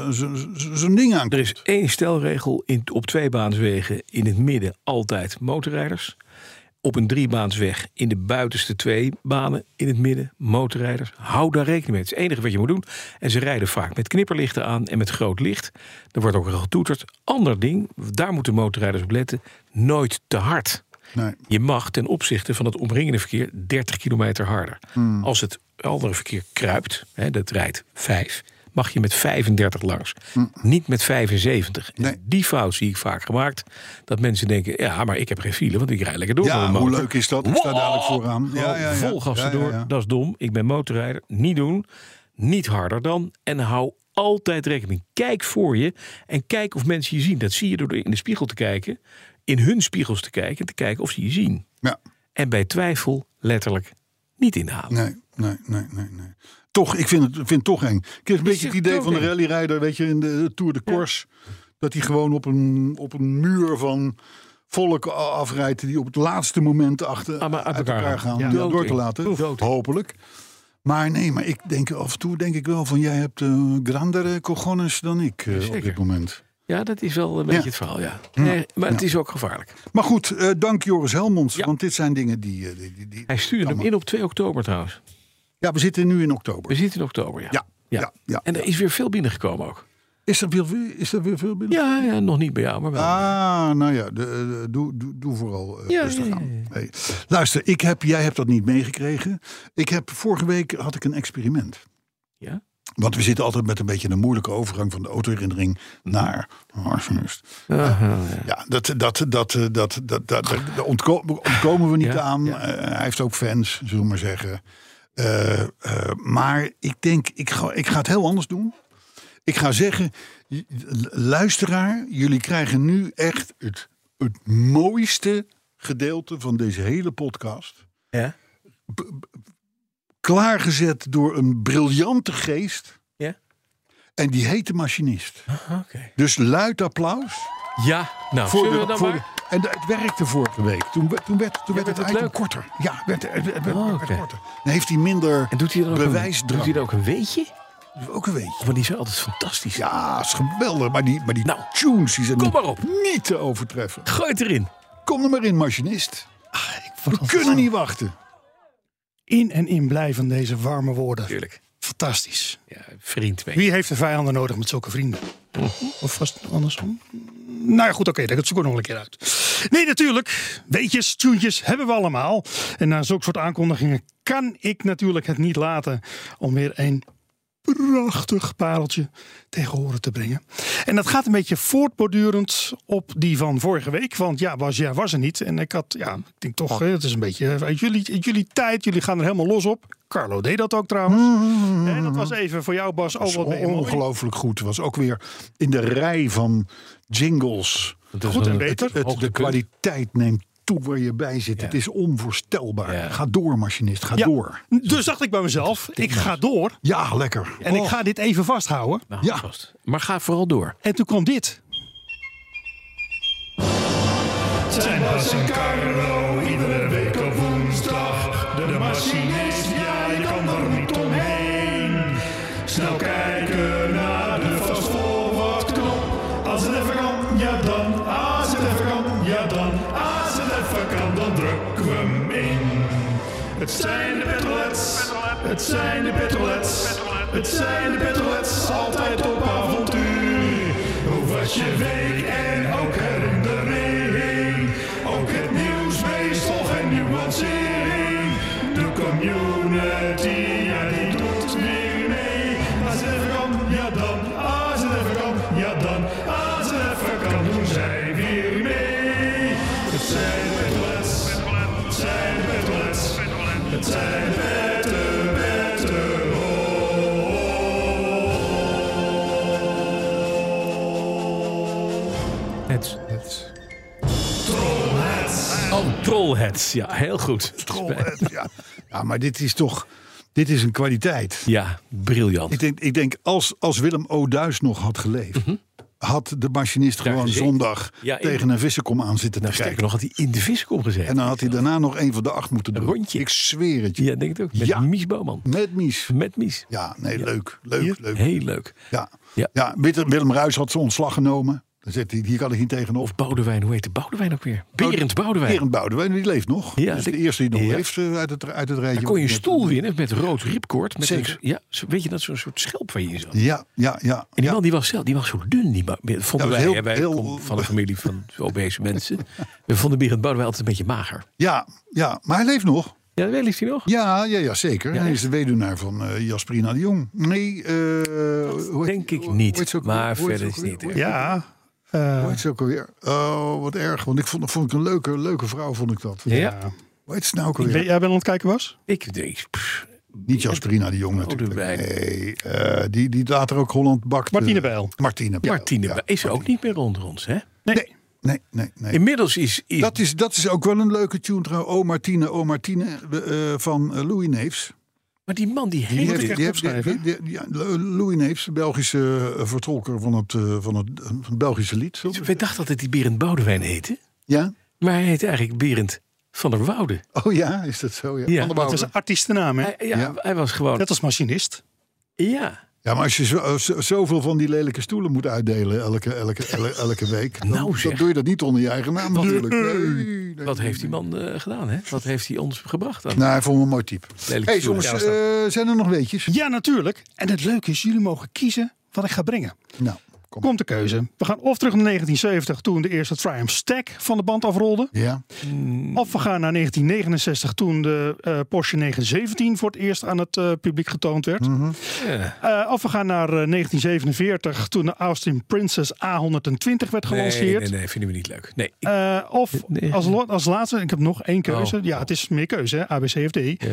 zo'n ding aankomt. Er is 1 stelregel op 2-baanswegen in het midden altijd motorrijders. Op een 3-baansweg in de buitenste 2 banen in het midden motorrijders. Hou daar rekening mee. Het is het enige wat je moet doen. En ze rijden vaak met knipperlichten aan en met groot licht. Er wordt ook al getoeterd. Ander ding, daar moeten motorrijders op letten. Nooit te hard. Nee. Je mag ten opzichte van het omringende verkeer 30 kilometer harder. Als het andere verkeer kruipt, dat rijdt 5... mag je met 35 langs. Niet met 75. Nee. En die fout zie ik vaak gemaakt. Dat mensen denken, ja, maar ik heb geen file, want ik rijd lekker door. Ja, hoe leuk is dat? Ik sta dadelijk vooraan. Vol gas erdoor, dat is dom. Ik ben motorrijder. Niet doen. Niet harder dan. En hou altijd rekening. Kijk voor je en kijk of mensen je zien. Dat zie je door in de spiegel te kijken. In hun spiegels te kijken. En te kijken of ze je zien. Ja. En bij twijfel letterlijk niet inhalen. Nee. Toch, ik vind het toch eng. Ik heb een beetje het idee van de rallyrijder, weet je, in de Tour de Corse. Ja. Dat hij gewoon op een muur van volk afrijdt die op het laatste moment uit elkaar gaan door te laten. Hopelijk. Maar ik denk af en toe wel van jij hebt grandere cojones dan ik op dit moment. Ja, dat is wel een beetje het verhaal, ja. Nee, maar het is ook gevaarlijk. Maar goed, dank Joris Helmonds, want dit zijn dingen die hij stuurde hem in op 2 oktober trouwens. Ja, we zitten nu in oktober. We zitten in oktober, ja. En er is weer veel binnengekomen ook. Is er weer veel binnen? Ja, nog niet bij jou, maar wel. Nou ja, doe vooral rustig aan. Hey. Luister, jij hebt dat niet meegekregen. Vorige week had ik een experiment. Ja? Want we zitten altijd met een beetje een moeilijke overgang van de autoherinnering naar Harsnust. Ja, daar ontkomen we niet aan. Hij heeft ook fans, zullen we maar zeggen. Maar ik denk, ik ga het heel anders doen. Ik ga zeggen, luisteraar, jullie krijgen nu echt het mooiste gedeelte van deze hele podcast. Ja? Klaargezet door een briljante geest. Ja? En die heet de machinist. Okay. Dus luid applaus. Ja, nou, zullen we dan maar... En het werkte vorige week. Toen werd het eigenlijk korter. Ja, het werd korter. Dan heeft hij minder bewijsdrang. Doet hij er ook een weetje? Ook een weetje. Maar die zijn altijd fantastisch. Ja, is geweldig. Maar die tunes die zijn niet te overtreffen. Gooi het erin. Kom er maar in, machinist. We kunnen niet wachten. In en in blijven deze warme woorden. Tuurlijk. Fantastisch. Ja, vriend. Wie heeft de vijanden nodig met zulke vrienden? Of vast andersom? Nou ja, goed, oké, dat zoek ik nog een keer uit. Nee, natuurlijk. Weetjes, tuentjes hebben we allemaal. En na zulke soort aankondigingen kan ik natuurlijk het niet laten om weer een prachtig pareltje tegen horen te brengen. En dat gaat een beetje voortbordurend op die van vorige week. Want was er niet. En ik denk toch, het is een beetje uit jullie tijd. Jullie gaan er helemaal los op. Carlo deed dat ook trouwens. En dat was even voor jou, Bas. Ongelooflijk goed. Het was ook weer in de rij van jingles. Goed en beter. De kwaliteit neemt toe waar je bij zit. Ja. Het is onvoorstelbaar. Ja. Ga door, machinist. Ga door. Dus dacht ik bij mezelf, ik ga door. Ja, lekker. En ik ga dit even vasthouden. Nou, vast. Maar ga vooral door. En toen kwam dit. Zijn Bas en Carlo, iedere week op woensdag. De machinist, je kan er niet omheen. Snel kijken naar de fast forward knop. Als het even kan, ja dan. Als het even kan, ja dan. Als het even kan, dan drukken we hem in. Het zijn de petrolets. Het zijn de petrolets. Het zijn de petrolets. Altijd op avontuur. Hoe was je Heads. Oh, Trollheads. Ja, heel goed. Trollheads, ja. Ja, maar dit is een kwaliteit. Ja, briljant. Ik denk als Willem O'Duis nog had geleefd... had de machinist gewoon zondag tegen een vissenkom aan zitten te kijken. Nog had hij in de vissenkom gezeten. En dan had hij daarna nog een van de 8 moeten doen. Een rondje. Ik zweer het je. Ja, denk het ook. Met Mies Bouwman. Met Mies. Ja, nee, leuk. Heel leuk. Ja, Willem Ruijs had zijn ontslag genomen. Dan zegt hij, hier kan ik niet tegenop. Of Boudewijn, hoe heet de Boudewijn ook weer? Berend Boudewijn, die leeft nog. Ja, dat is de eerste die nog leeft uit het rijtje. Dan kon je een stoel winnen met rood ripkoord. Zeker. Weet je, dat zo'n soort schelp waar je in zat. Ja. En die man die was zo dun. Vonden wij, wij heel, van een familie van obese mensen. We vonden Berend Boudewijn altijd een beetje mager. Ja, maar hij leeft nog. Ja, leeft hij nog? Ja, zeker. Ja, hij is de weduwnaar van Jasperina de Jong. Nee, denk ik niet. Maar verder is het niet. Ja. Hoe heet ze ook alweer? Oh, wat erg. Want ik vond ik een leuke vrouw, vond ik dat. Ja. Hoe heet ze nou ook alweer? Jij bent aan het kijken, was? Ik denk... Niet Jasperina de Jong natuurlijk. Nee, die later ook Holland bakt. Martine Bijl. Martine Bijl. Is ook niet meer onder ons, hè? Nee. Inmiddels is... Dat is ook wel een leuke tune trouwens. Oh Martine van Louis Neefs. Maar die man die Louis Neefs, de Belgische vertolker van het Belgische lied. Wij dachten dat het die Berend Boudewijn heette. Ja. Maar hij heet eigenlijk Berend van der Woude. Oh ja, is dat zo? Ja. Ja. Dat is een artiestennaam, hè? Hij was gewoon... Net als machinist. Ja. Ja, maar als je zoveel van die lelijke stoelen moet uitdelen elke week... dan doe je dat niet onder je eigen naam natuurlijk. Nee. Wat heeft die man gedaan, hè? Wat heeft hij ons gebracht dan? Nou, hij vond me een mooi type. Hey jongens, zijn er nog weetjes? Ja, natuurlijk. En het leuke is, jullie mogen kiezen wat ik ga brengen. Nou, komt de keuze. We gaan of terug naar 1970, toen de eerste Triumph Stack van de band afrolde. Ja. Of we gaan naar 1969, toen de Porsche 917 voor het eerst aan het publiek getoond werd. Of we gaan naar 1947, toen de Austin Princess A120 werd gelanceerd. Nee, vinden we niet leuk. Nee. Als laatste, ik heb nog één keuze. Het is meer keuze, hè? A, B, C of D.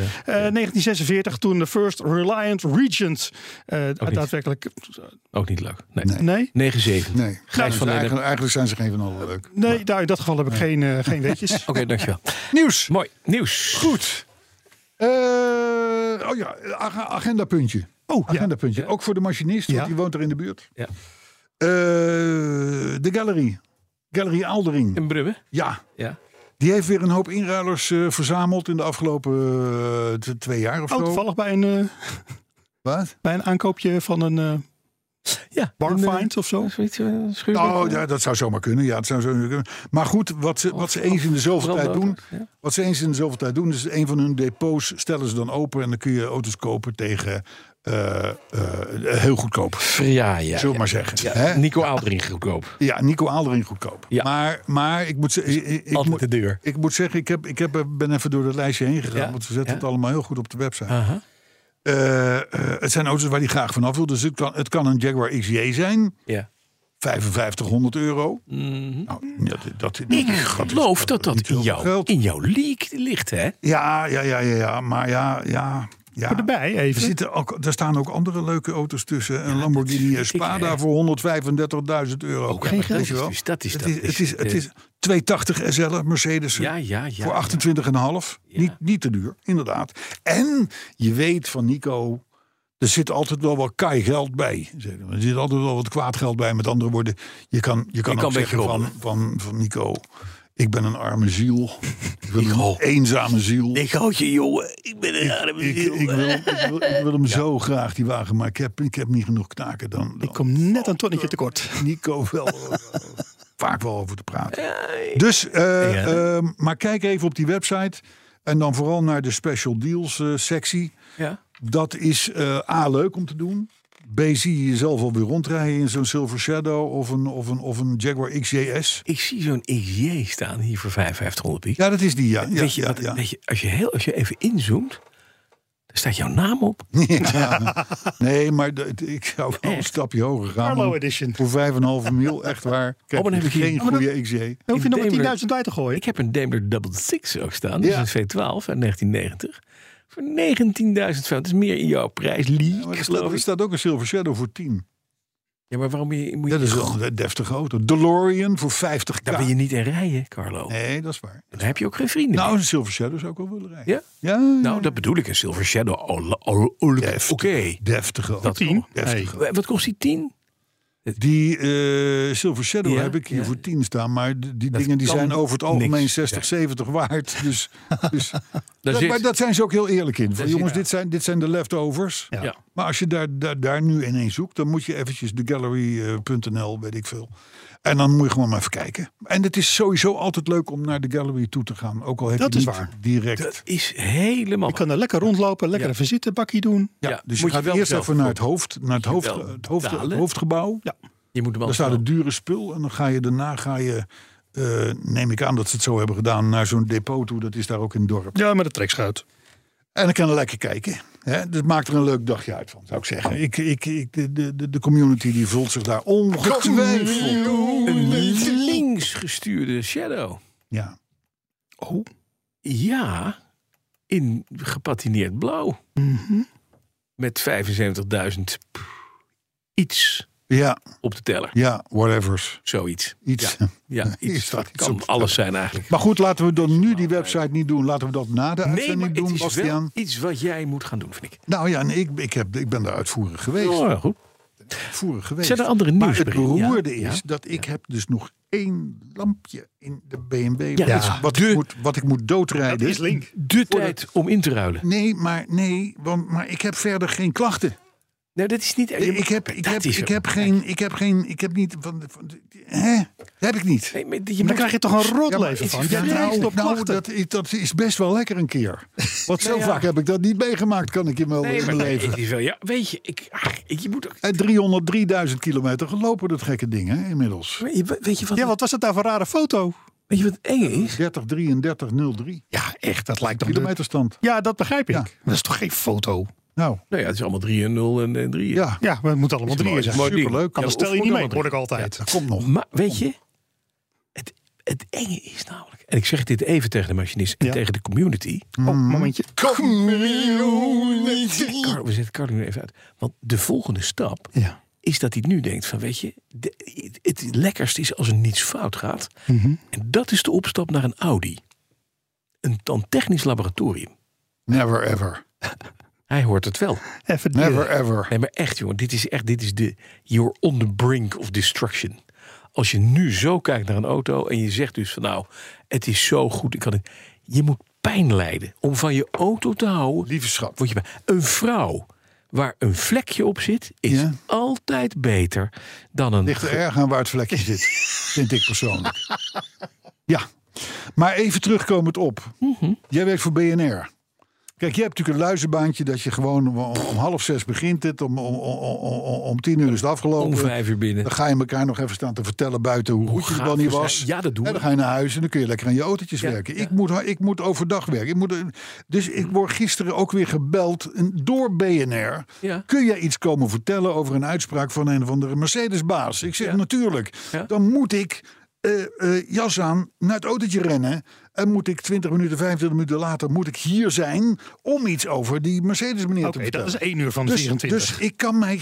1946, toen de First Reliant Regent daadwerkelijk... Ook niet leuk. Nee? 9-7. Nee. Eigenlijk zijn ze geen van allen leuk. Nee, in dat geval heb ik geen weetjes. Oké, dankjewel. Nieuws. Mooi. Nieuws. Goed. Agendapuntje. Agendapuntje. Ja. Ook voor de machinist, want die woont er in de buurt. Ja. De Gallery. Gallery Aldering. In Brugge? Ja. Ja. Die heeft weer een hoop inruilers verzameld in de afgelopen 2 jaar of zo. Toevallig bij een... Wat? Bij een aankoopje van een... Barfind of zo? Ja, dat zou zomaar kunnen. Ja, dat zou zo kunnen. Maar goed, wat ze eens in de zoveel tijd doen. Ja. Wat ze eens in de zoveel tijd doen, is een van hun depots stellen ze dan open en dan kun je auto's kopen tegen heel goedkoop. Ja. Zullen we maar zeggen. Ja. Hè? Nico Aaldering goedkoop. Ja, Nico Aaldering goedkoop. Ja. Maar ik moet zeggen, altijd de deur. Ik moet zeggen, ik ben even door het lijstje heen gegaan, want we zetten het allemaal heel goed op de website. Het zijn auto's waar hij graag vanaf wil. Dus het kan een Jaguar XJ zijn. Ja. €5500. Ik geloof dat in jouw league ligt, hè? Ja. Maar ja. Erbij even. Er staan ook andere leuke auto's tussen. Een Lamborghini Espada voor €135.000. Ook geen geld. Dus het is 280 SL Mercedes voor 28,5. Ja. Niet te duur, inderdaad. En je weet van Nico, er zit altijd wel wat geld bij. Er zit altijd wel wat kwaad geld bij. Met andere woorden, je kan ook zeggen van Nico... Ik ben een arme ziel. Ik ben een eenzame ziel. Ik houd je, jongen. Ik ben een arme ziel. Ik wil hem zo graag, die wagen. Maar ik heb niet genoeg knaken. Ik kom net een tonnetje tekort. Nico wel vaak wel over te praten. Dus, maar kijk even op die website. En dan vooral naar de special deals sectie. Ja. Dat is A, leuk om te doen. B, zie je jezelf alweer rondrijden in zo'n Silver Shadow of een Jaguar XJS. Ik zie zo'n XJ staan hier voor €5500. Ja, dat is die, ja. Weet je, als je even inzoomt, daar staat jouw naam op. Ja. Nee, maar ik zou wel een stapje hoger gaan. Carlo Edition. Voor 5,5 mil, echt waar. Dan heb ik geen goede XJ. Dan hoef je nog maar 10.000 bij te gooien. Ik heb een Daimler Double Six ook staan. Dat is een V12 uit 1990. Voor €19.000. Dat is meer in jouw prijs. Er staat ook een Silver Shadow voor 10. Ja, maar waarom moet je... Dat is wel een deftige auto. DeLorean voor 50k. Daar wil je niet in rijden, Carlo. Nee, dat is waar. Dan heb je ook geen vrienden. Nou, een Silver Shadow zou ik wel willen rijden. Ja? Ja. Nou, dat bedoel ik. Een Silver Shadow. Oké. Deftige auto. Dat 10? Deftige. Wat kost die 10? Die Silver Shadow heb ik hier voor 10 staan. Maar die dingen die zijn over het algemeen 60, 70 waard. Dus maar dat zijn ze ook heel eerlijk in. Van, jongens, dit zijn de leftovers. Ja. Maar als je daar nu ineens zoekt, dan moet je eventjes de gallery.nl, weet ik veel. En dan moet je gewoon maar even kijken. En het is sowieso altijd leuk om naar de gallery toe te gaan. Ook al heb Dat je is niet waar. direct. Dat is helemaal... Je kan er lekker rondlopen, lekker een visitebakje doen. Ja, dus je moet je gaat wel eerst zelf even naar het voor hoofdgebouw. Ja. Je moet hem wel Daar staat het dure spul. En dan ga je daarna, neem ik aan dat ze het zo hebben gedaan, naar zo'n depot toe. Dat is daar ook in het dorp. Ja, met de trekschuit. En dan kan je lekker kijken. Hè? Dus maak er een leuk dagje uit van, zou ik zeggen. De community die voelt zich daar ongetwijfeld. Een links gestuurde Shadow. Ja. Oh. Ja. In gepatineerd blauw. Met 75.000 iets Ja. op de teller. Ja, whatevers. Zoiets. Iets. Ja, Is iets. dat Dat iets kan op te alles zijn eigenlijk. Maar goed, laten we dan nu die website niet doen. Laten we dat na de Nee, maar uitzending het doen, is Bastiaan. wel iets wat jij moet gaan doen, vind ik. Nou ja, en ik ben daar uitvoerig geweest. Oh, ja, goed. Zijn er andere Maar het nieuwsberichten? beroerde Ja. is dat ik heb dus nog 1 lampje in de BMW. Ja, Wat ik moet doodrijden. Dat is link. De tijd om in te ruilen. Nee, maar ik heb verder geen klachten. Nee, dat is niet... Ik heb niet. Nee, maar Dan krijg je toch een rotleven van. Ja, dat is best wel lekker een keer. Want zo vaak heb ik dat niet meegemaakt, kan ik je melden in mijn leven. Het is wel, ja, weet je, je moet ook... 303.000 kilometer gelopen, dat gekke ding, hè, inmiddels. Weet je wat, Ja, wat was het daar voor een rare foto? weet je wat eng is? 303303. Ja, echt, dat lijkt op Kilometerstand. Ja, dat begrijp ik. Ja. Dat is toch geen foto? Nou, Nou ja, het is allemaal 3 en 0 en 3. ja. Ja, maar het moet allemaal 3 zijn. mooi ding. Superleuk. Anders stel je niet mee, hoor ik altijd. Dat komt nog. Maar weet je, het enge is namelijk... En ik zeg dit even tegen de machinist en tegen de community. Oh, momentje. We zetten Carlo nu even uit. Want de volgende stap Ja. is dat hij nu denkt van... Weet je, het lekkerste is als er niets fout gaat. En dat is de opstap naar een Audi. Een technisch laboratorium. Never ever. Hij hoort het wel. Even Never ever. Nee, maar echt, jongen. Dit is you're on the brink of destruction. Als je nu zo kijkt naar een auto en je zegt dus van nou, het is zo goed. Je moet pijn lijden om van je auto te houden. Lieve schat. Word je een vrouw waar een vlekje op zit, is altijd beter dan een... Ligt er erg aan waar het vlekje zit. Vind ik persoonlijk. Ja. Maar even terugkomend op. Jij werkt voor BNR. Kijk, je hebt natuurlijk een luizenbaantje dat je gewoon om 5:30 begint het. Om 10:00 is het afgelopen. Om 5:00 binnen. Dan ga je elkaar nog even staan te vertellen buiten hoe goed je er wel niet was. Ja, dat doen en we. dan ga je naar huis en dan kun je lekker aan je autootjes werken. Ja. Ik moet overdag werken. Dus ik word gisteren ook weer gebeld door BNR. Ja. Kun jij iets komen vertellen over een uitspraak van een of andere Mercedes-baas? Ik zeg natuurlijk. Ja. Dan moet ik jas aan, naar het autootje rennen. En moet ik 20 minuten, 25 minuten later moet ik hier zijn om iets over die Mercedes meneer te vertellen. Dat is 1 uur van de 24. Dus ik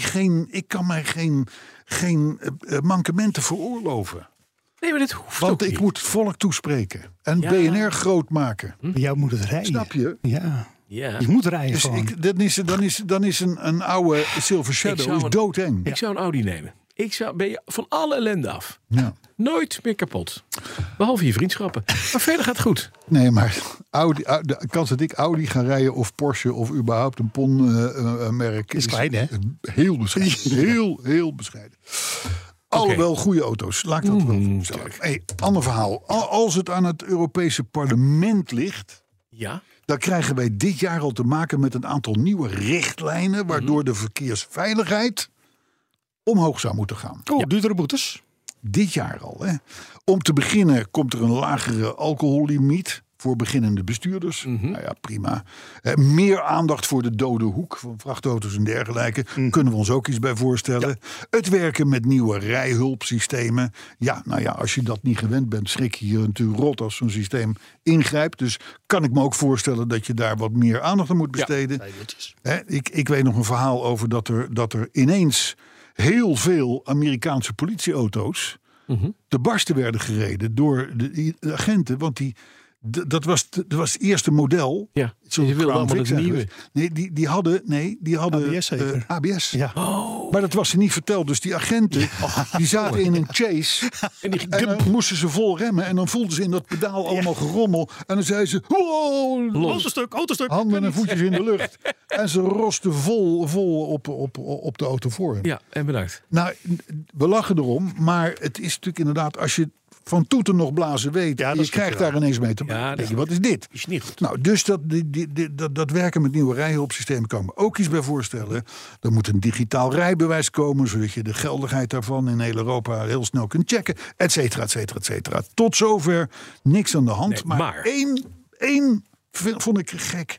kan mij geen mankementen veroorloven. Nee, maar dit hoeft Want ook ik niet. moet het volk toespreken. En Ja. BNR groot maken. Bij jou moet het rijden. Snap je? Ja. Ja. Je moet rijden Dus gewoon. dan is een oude Silver Shadow is doodeng. Ik zou een Audi nemen. Ben je van alle ellende af. Ja. Nooit meer kapot. Behalve je vriendschappen. Maar verder gaat het goed. Nee, maar de kans dat ik Audi ga rijden of Porsche of überhaupt een PON-merk Is klein, hè? Heel bescheiden. heel bescheiden. Alhoewel goede auto's. Laat ik dat wel zeggen. Hey, ander verhaal. Als het aan het Europese parlement ligt, Ja. dan krijgen wij dit jaar al te maken met een aantal nieuwe richtlijnen, waardoor de verkeersveiligheid omhoog zou moeten gaan. Duurdere boetes. Dit jaar al. Hè. Om te beginnen komt er een lagere alcohollimiet voor beginnende bestuurders. Nou ja, prima. Meer aandacht voor de dode hoek van vrachtauto's en dergelijke. Kunnen we ons ook iets bij voorstellen. Ja. Het werken met nieuwe rijhulpsystemen. Ja, nou ja, als je dat niet gewend bent, schrik je natuurlijk rot als zo'n systeem ingrijpt. Dus kan ik me ook voorstellen dat je daar wat meer aandacht aan moet besteden. Ik weet nog een verhaal over dat er ineens heel veel Amerikaanse politieauto's te barsten werden gereden door de agenten. Want dat was het eerste model. Ja, je wilde allemaal het nieuwe. Nee, die hadden ABS zeker. ABS. Ja. Maar dat was ze niet verteld. Dus die agenten die zaten in een chase. En dan moesten ze vol remmen. En dan voelden ze in dat pedaal allemaal gerommel. En dan zeiden ze... Wow, autostuk. handen en voetjes in de lucht. En ze rosten vol op de auto voor hem. Ja, en bedankt. Nou, we lachen erom. Maar het is natuurlijk inderdaad... Als je van toeten nog blazen weet. Ja, je krijgt daar ineens mee te maken. Denk je, wat is dit? Is niet goed. Nou, dus dat werken met nieuwe rijhulpsystemen kan me ook iets bij voorstellen. Er moet een digitaal rijbewijs komen, zodat je de geldigheid daarvan in heel Europa heel snel kunt checken, et cetera, et cetera, et cetera. Tot zover niks aan de hand. Nee, maar één vond ik gek.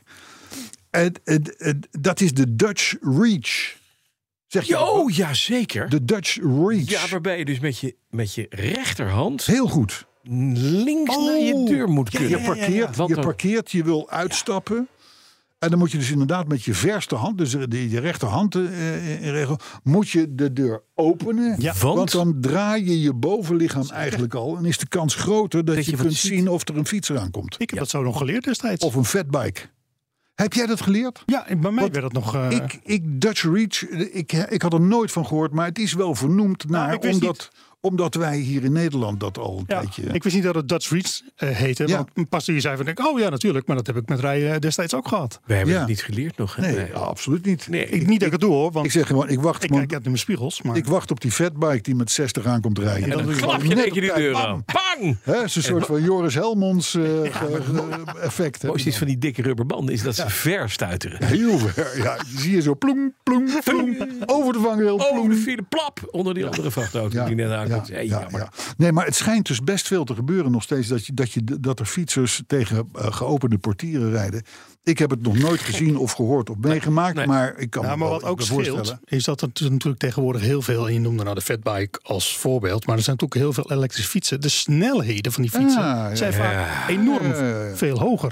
Dat is de Dutch Reach. Zeg je ja, zeker. De Dutch Reach. Ja, waarbij je dus met je rechterhand heel goed links naar je deur moet kunnen. Je parkeert, je wil uitstappen. En dan moet je dus inderdaad met je verste hand, dus je rechterhand in regel, moet je de deur openen. Ja, want dan draai je je bovenlichaam eigenlijk al. En is de kans groter dat je kunt zien of er een fietser aankomt. Ik heb dat zo nog geleerd destijds. Of een fatbike. Heb jij dat geleerd? Ja, bij mij werd dat nog... Dutch Reach, ik had er nooit van gehoord, maar het is wel vernoemd naar... Omdat wij hier in Nederland dat al een tijdje... Ik wist niet dat het Dutch Reach heette. Ja. Want pas die zei van, ja natuurlijk, maar dat heb ik met rijden destijds ook gehad. We hebben het niet geleerd nog. Hè? Nee, absoluut niet. Nee, niet dat ik het doe hoor. Want ik zeg gewoon, ik kijk uit in mijn spiegels. Maar... Ik wacht op die fatbike die met 60 aankomt rijden. En dan klap je net die deur aan. Bang! Het is een soort van Joris Helmonds effect. Hoe is dit van die dikke rubberbanden? Is dat ze ver stuiteren? Heel ver, ja. Die zie je zo ploem, ploem, ploem. Over de vangrail, ploem. Over de vierde plap. Onder die andere vrachtauto die net aankomt. Nee, maar het schijnt dus best veel te gebeuren nog steeds dat er fietsers tegen geopende portieren rijden. Ik heb het nog nooit gezien of gehoord of meegemaakt, maar ik kan me maar wat ook scheelt, is dat er natuurlijk tegenwoordig heel veel, en je noemde nou de fatbike als voorbeeld, maar er zijn natuurlijk heel veel elektrische fietsen. De snelheden van die fietsen zijn vaak enorm veel hoger.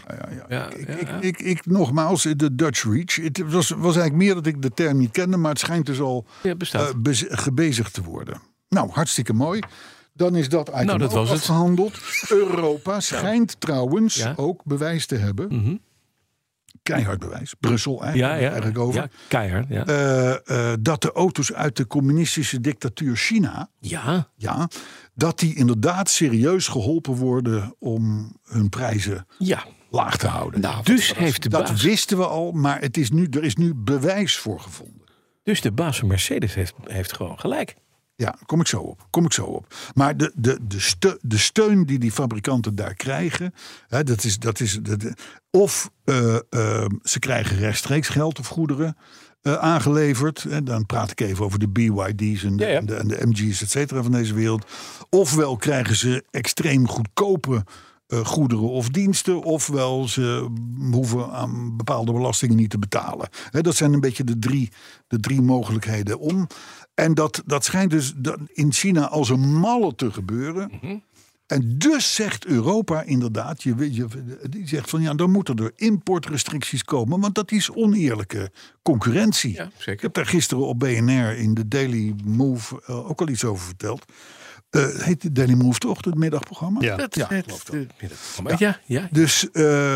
Ik nogmaals, de Dutch Reach. Het was eigenlijk meer dat ik de term niet kende, maar het schijnt dus al gebezigd te worden. Nou, hartstikke mooi. Dan is dat eigenlijk afgehandeld. Europa schijnt trouwens ook bewijs te hebben. Mm-hmm. Keihard bewijs. Brussel eigenlijk over. Ja, keihard. Ja. Dat de auto's uit de communistische dictatuur China... dat die inderdaad serieus geholpen worden om hun prijzen laag te houden. Nou, dus heeft de baas... Dat wisten we al, maar er is nu bewijs voor gevonden. Dus de baas van Mercedes heeft gewoon gelijk. Ja, kom ik zo op. Maar de steun die fabrikanten daar krijgen, ze krijgen rechtstreeks geld of goederen aangeleverd. Dan praat ik even over de BYD's en de MG's, et cetera, van deze wereld. Ofwel krijgen ze extreem goedkope goederen of diensten, ofwel ze hoeven aan bepaalde belastingen niet te betalen. Dat zijn een beetje de drie mogelijkheden om. En dat schijnt dus in China als een malle te gebeuren. Mm-hmm. En dus zegt Europa inderdaad, die zegt van dan moeten er importrestricties komen, want dat is oneerlijke concurrentie. Ja, zeker. Ik heb daar gisteren op BNR in de Daily Move ook al iets over verteld. Heet de Daily Move toch, het middagprogramma? Ja, geloof ik. Ja. Dus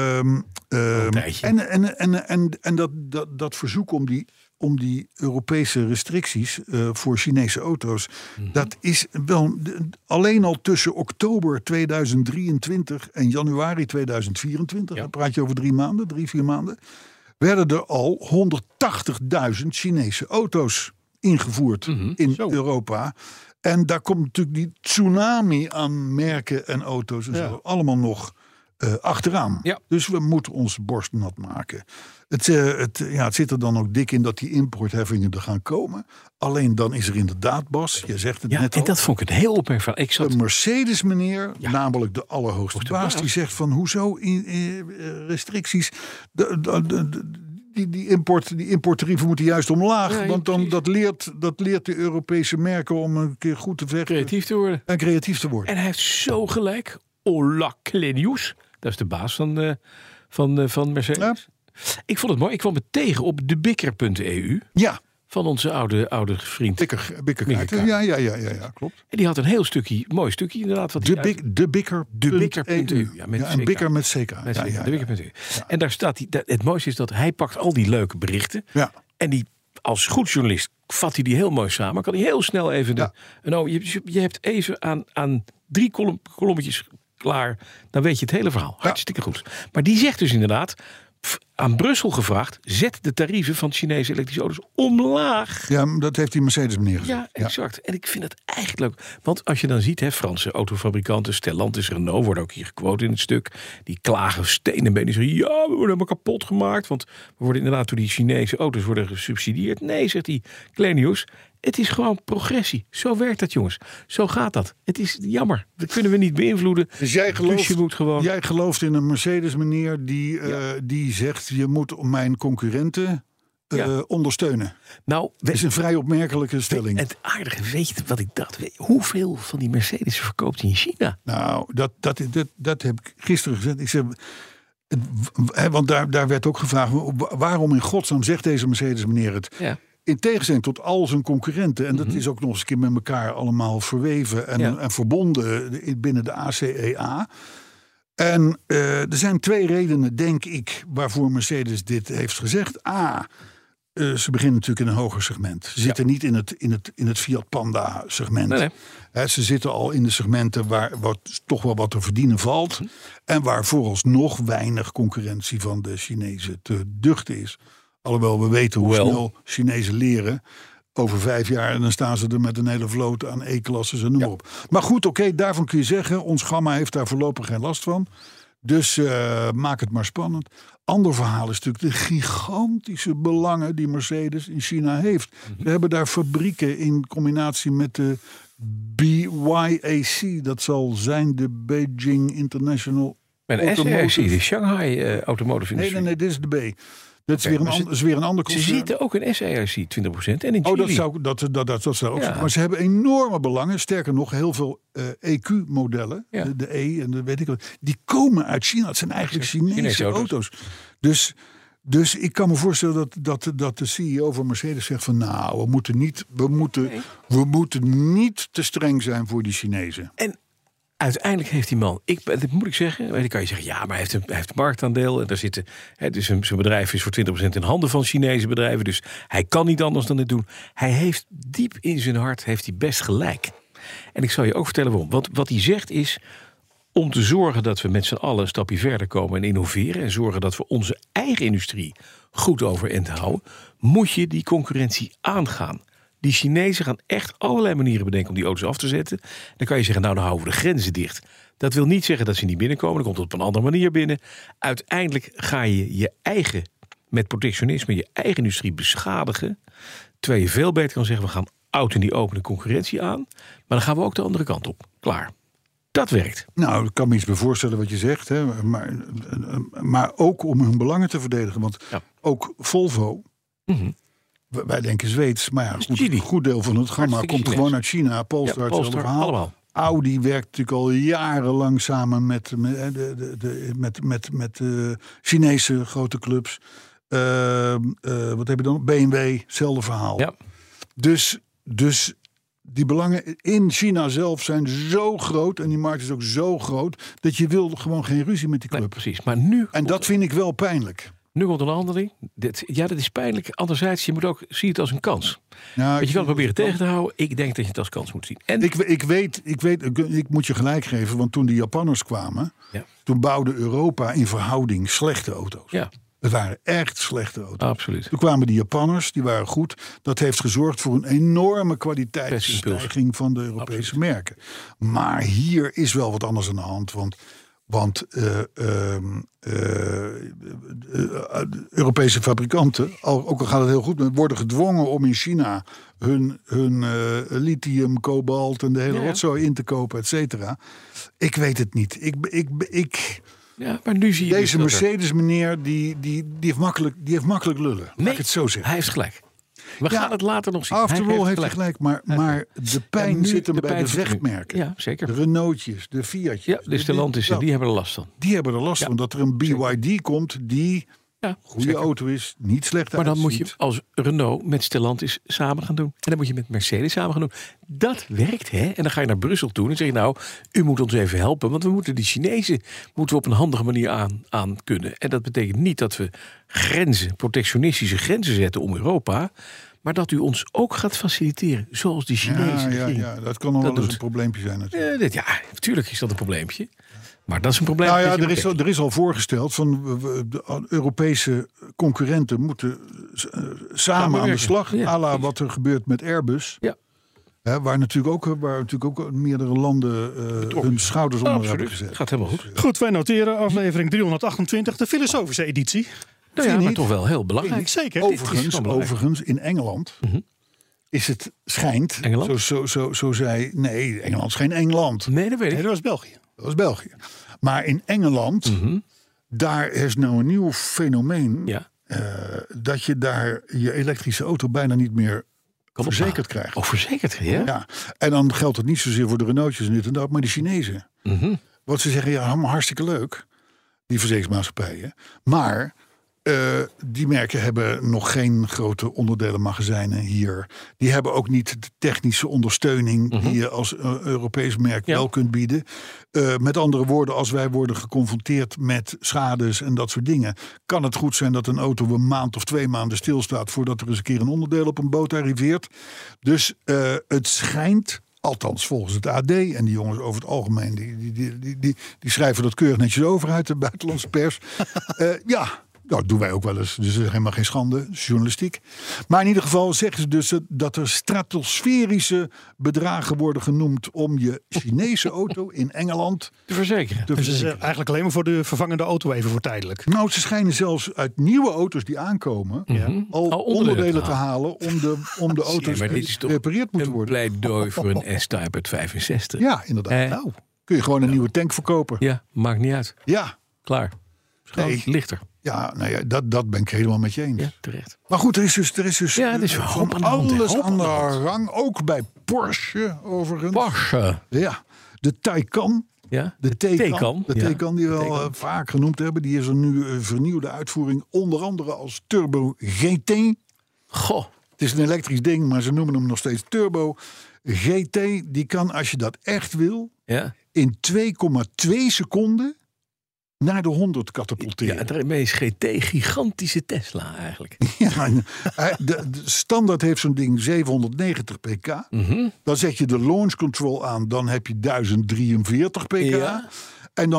dat verzoek om die Europese restricties voor Chinese auto's. Mm-hmm. Dat is wel alleen al tussen oktober 2023 en januari 2024. Dan praat je over 3-4 maanden. Werden er al 180.000 Chinese auto's ingevoerd in Europa. En daar komt natuurlijk die tsunami aan merken en auto's en zo allemaal nog achteraan. Ja. Dus we moeten onze borst nat maken. Het zit er dan ook dik in dat die importheffingen er gaan komen. Alleen dan is er inderdaad, Bas, je zegt het net al. En dat vond ik een heel opmerkelijk. Een Mercedes meneer, namelijk de allerhoogste baas, die zegt van hoezo restricties... Die importtarieven moeten juist omlaag. Want dan dat leert de Europese merken om een keer goed te vechten. Creatief te worden. En hij heeft zo gelijk. Ola Klenius, dat is de baas van Mercedes. Ja. Ik vond het mooi. Ik kwam het tegen op debikker.eu. Ja. Van onze oude vriend. Bikker. Ja, klopt. En die had een heel mooi stukje inderdaad. De Bikker.eu. Ja, en Bikker met CK. De Bikker.eu. En daar staat het mooiste is dat hij pakt al die leuke berichten. Ja. En die als goed journalist vat hij die heel mooi samen. Kan hij heel snel even... Je hebt even aan 3 kolommetjes klaar. Dan weet je het hele verhaal. Hartstikke goed. Maar die zegt dus inderdaad... aan Brussel gevraagd, zet de tarieven van Chinese elektrische auto's omlaag. Ja, dat heeft die Mercedes meneer gezegd. Ja, exact. Ja. En ik vind het eigenlijk leuk. Want als je dan ziet, Franse autofabrikanten, Stellantis, Renault, worden ook hier gequote in het stuk. Die klagen steen en been. Die zeggen, ja, we worden helemaal kapot gemaakt. Want we worden inderdaad door die Chinese auto's worden gesubsidieerd. Nee, zegt die Klenius. Het is gewoon progressie. Zo werkt dat, jongens. Zo gaat dat. Het is jammer. Dat kunnen we niet beïnvloeden. Dus jij gelooft in een Mercedes meneer die zegt... je moet mijn concurrenten ondersteunen. Nou, dat is een vrij opmerkelijke stelling. Het aardige, weet je wat ik dacht? Hoeveel van die Mercedes verkoopt hij in China? Nou, dat heb ik gisteren gezegd. Ik zeg... want daar werd ook gevraagd... waarom in godsnaam zegt deze Mercedes meneer het... Ja. In tegenstelling tot al zijn concurrenten. En dat is ook nog eens een keer met elkaar allemaal verweven en verbonden binnen de ACEA. En er zijn 2 redenen, denk ik, waarvoor Mercedes dit heeft gezegd. Ze beginnen natuurlijk in een hoger segment. Ze zitten niet in het Fiat Panda segment. Nee. Ze zitten al in de segmenten waar toch wel wat te verdienen valt. En waar vooralsnog weinig concurrentie van de Chinezen te duchten is. Alhoewel we weten hoe snel Chinezen leren. Over 5 jaar en dan staan ze er met een hele vloot aan E-klasses en noem maar op. Maar goed, oké, daarvan kun je zeggen... ons Gamma heeft daar voorlopig geen last van. Dus maak het maar spannend. Ander verhaal is natuurlijk de gigantische belangen... die Mercedes in China heeft. We hebben daar fabrieken in combinatie met de BYAC. Dat zal zijn de Beijing International Automotive... SAIC, de Shanghai Automotive Industry. Nee, dit is de B. Dat is weer een ander concern. Ze zitten ook in SAIC 20% en in Chili. Dat zou ook zijn. Maar ze hebben enorme belangen. Sterker nog, heel veel EQ-modellen. Ja. De E en de weet ik wat. Die komen uit China. Het zijn eigenlijk Chinese auto's. Dus ik kan me voorstellen dat de CEO van Mercedes zegt van... nou, we moeten niet te streng zijn voor die Chinezen. En uiteindelijk heeft die man, dat moet ik zeggen... dan kan je zeggen, ja, maar hij heeft marktaandeel... en daar zitten, dus zijn bedrijf is voor 20% in handen van Chinese bedrijven... dus hij kan niet anders dan dit doen. Hij heeft diep in zijn hart best gelijk. En ik zal je ook vertellen waarom. Want wat hij zegt is... om te zorgen dat we met z'n allen een stapje verder komen en innoveren... en zorgen dat we onze eigen industrie goed overeind houden... moet je die concurrentie aangaan. Die Chinezen gaan echt allerlei manieren bedenken om die auto's af te zetten. Dan kan je zeggen, nou dan houden we de grenzen dicht. Dat wil niet zeggen dat ze niet binnenkomen. Dan komt het op een andere manier binnen. Uiteindelijk ga je je eigen, met protectionisme, je eigen industrie beschadigen. Terwijl je veel beter kan zeggen, we gaan oud in die opene concurrentie aan. Maar dan gaan we ook de andere kant op. Klaar. Dat werkt. Nou, ik kan me iets bij voorstellen wat je zegt. Hè, maar ook om hun belangen te verdedigen. Want ook Volvo... Wij denken Zweeds, maar een goed deel van het gamma komt gewoon uit China. Polestar, hetzelfde verhaal. Allemaal. Audi werkt natuurlijk al jarenlang samen met Chinese grote clubs. Wat heb je dan? BMW, hetzelfde verhaal. Ja. Dus die belangen in China zelf zijn zo groot... en die markt is ook zo groot... dat je wil gewoon geen ruzie met die club. Nee, precies. Maar nu en dat vind ik wel pijnlijk. Nu komt een andere ding. Dat is pijnlijk. Anderzijds, je moet ook zie het als een kans. Ja, je kan het proberen tegen te houden. Ik denk dat je het als kans moet zien. En ik moet je gelijk geven, want toen de Japanners kwamen... toen bouwde Europa in verhouding slechte auto's. Ja. Het waren echt slechte auto's. Absoluut. Toen kwamen die Japanners, die waren goed. Dat heeft gezorgd voor een enorme kwaliteitsstijging van de Europese merken. Maar hier is wel wat anders aan de hand, want Europese fabrikanten, ook al gaat het heel goed, worden gedwongen om in China hun lithium, kobalt en de hele rotzooi in te kopen, et cetera. Ik weet het niet. Ja, maar nu zie je deze Mercedes meneer die heeft makkelijk lullen. Laat ik het zo zeggen. Hij heeft gelijk. We gaan het later nog zien. After all heeft hij gelijk, maar de pijn zit hem bij de vechtmerken. Ja, zeker. De Renaultjes, de Fiatjes. Ja, de Stellantis, die hebben er last van. Die hebben er last van dat er een BYD komt die goede zeker. auto is, niet slecht Maar dan uitziet. moet je als Renault met Stellantis samen gaan doen. En dan moet je met Mercedes samen gaan doen. Dat werkt, hè? En dan ga je naar Brussel toe en zeg je nou, u moet ons even helpen. Want we moeten die Chinezen op een handige manier aan kunnen. En dat betekent niet dat we protectionistische grenzen zetten om Europa. Maar dat u ons ook gaat faciliteren, zoals die Chinese regering. Ja, dat kan nog wel eens doet. een probleempje zijn natuurlijk. Ja, natuurlijk is dat een probleempje. Maar dat is een probleem. Nou ja, dat je er is al voorgesteld van de Europese concurrenten moeten samen aan de slag. Ja, à la wat er gebeurt met Airbus. Ja. Hè, waar natuurlijk ook meerdere landen hun schouders onder hebben Absoluut, gezet. gaat helemaal goed. Goed, wij noteren aflevering 328, de filosofische editie. Nou ja, je maar niet? toch wel heel belangrijk. Zeker. Overigens, in Engeland is het schijnt. Engeland? Zo zei. Nee, Engeland is geen Engeland. Nee, dat weet ik. Nee, dat was België. Dat was België. Maar in Engeland, daar is nou een nieuw fenomeen. Ja. Dat je daar je elektrische auto bijna niet meer verzekerd krijgt. Oh, verzekerd, ja? Ja. En dan geldt het niet zozeer voor de Renaultjes en dit en dat, maar de Chinezen. Want ze zeggen, ja, allemaal hartstikke leuk, die verzekeringsmaatschappijen. Maar die merken hebben nog geen grote onderdelenmagazijnen hier. Die hebben ook niet de technische ondersteuning die je als Europees merk wel kunt bieden. Met andere woorden, als wij worden geconfronteerd met schades en dat soort dingen, kan het goed zijn dat een auto een maand of 2 maanden stilstaat voordat er eens een keer een onderdeel op een boot arriveert. Dus het schijnt, althans volgens het AD, en die jongens over het algemeen, die schrijven dat keurig netjes over uit de buitenlandse pers. Nou, dat doen wij ook wel eens. Dus er is helemaal geen schande. Journalistiek. Maar in ieder geval zeggen ze dus dat er stratosferische bedragen worden genoemd om je Chinese auto in Engeland te verzekeren. Dus het is eigenlijk alleen maar voor de vervangende auto even voor tijdelijk. Nou, ze schijnen zelfs uit nieuwe auto's die aankomen al onderdelen te halen om de auto's gerepareerd moeten worden. Een pleidooi voor een S-Type uit 65. Ja, inderdaad. Nou, kun je gewoon een nieuwe tank verkopen. Ja, maakt niet uit. Ja. Klaar. Gewoon lichter. Ja, nou ja, dat ben ik helemaal met je eens. Ja, terecht. Maar goed, er is dus ja, het is van alles aan de rang. Ook bij Porsche, overigens. Porsche. Ja, de Taycan. Ja, de Taycan. De Taycan die we al vaak genoemd hebben. Die is er nu een vernieuwde uitvoering. Onder andere als Turbo GT. Goh. Het is een elektrisch ding, maar ze noemen hem nog steeds Turbo GT. Die kan, als je dat echt wil, in 2,2 seconden naar de 100 katapulteren. Ja, daarmee is GT gigantische Tesla eigenlijk. Ja, de standaard heeft zo'n ding 790 pk. Dan zet je de launch control aan, dan heb je 1043 pk. Ja. En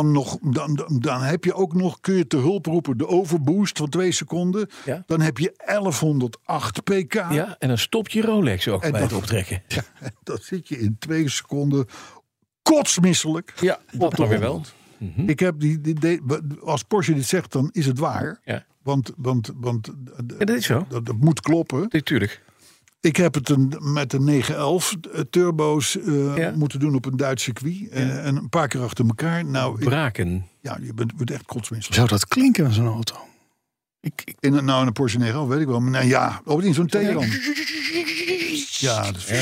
dan heb je ook nog, kun je te hulp roepen, de overboost van 2 seconden. Ja. Dan heb je 1108 pk. Ja, en dan stopt je Rolex ook bij het optrekken. Ja, dan zit je in 2 seconden kotsmisselijk. Ja, dat dan weer wel. Ik heb als Porsche dit zegt, dan is het waar. Ja. Want ja, dat is zo. Dat moet kloppen. Natuurlijk. Ik heb het met de 911 turbo's moeten doen op een Duits circuit. En een paar keer achter elkaar. Nou, Braken. Je wordt echt kotsmisselijk. Zou dat klinken aan zo'n auto? In een Porsche 911 weet ik wel. Maar ja, in zo'n Taycan. Ja, dat is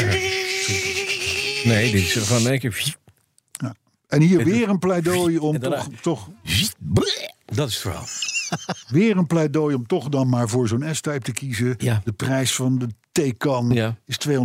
nee, dit is gewoon in één keer. Ja. En hier weer een pleidooi om toch. Dat is het verhaal. Weer een pleidooi om toch dan maar voor zo'n S-Type te kiezen. Ja. De prijs van de Taycan is €249.900.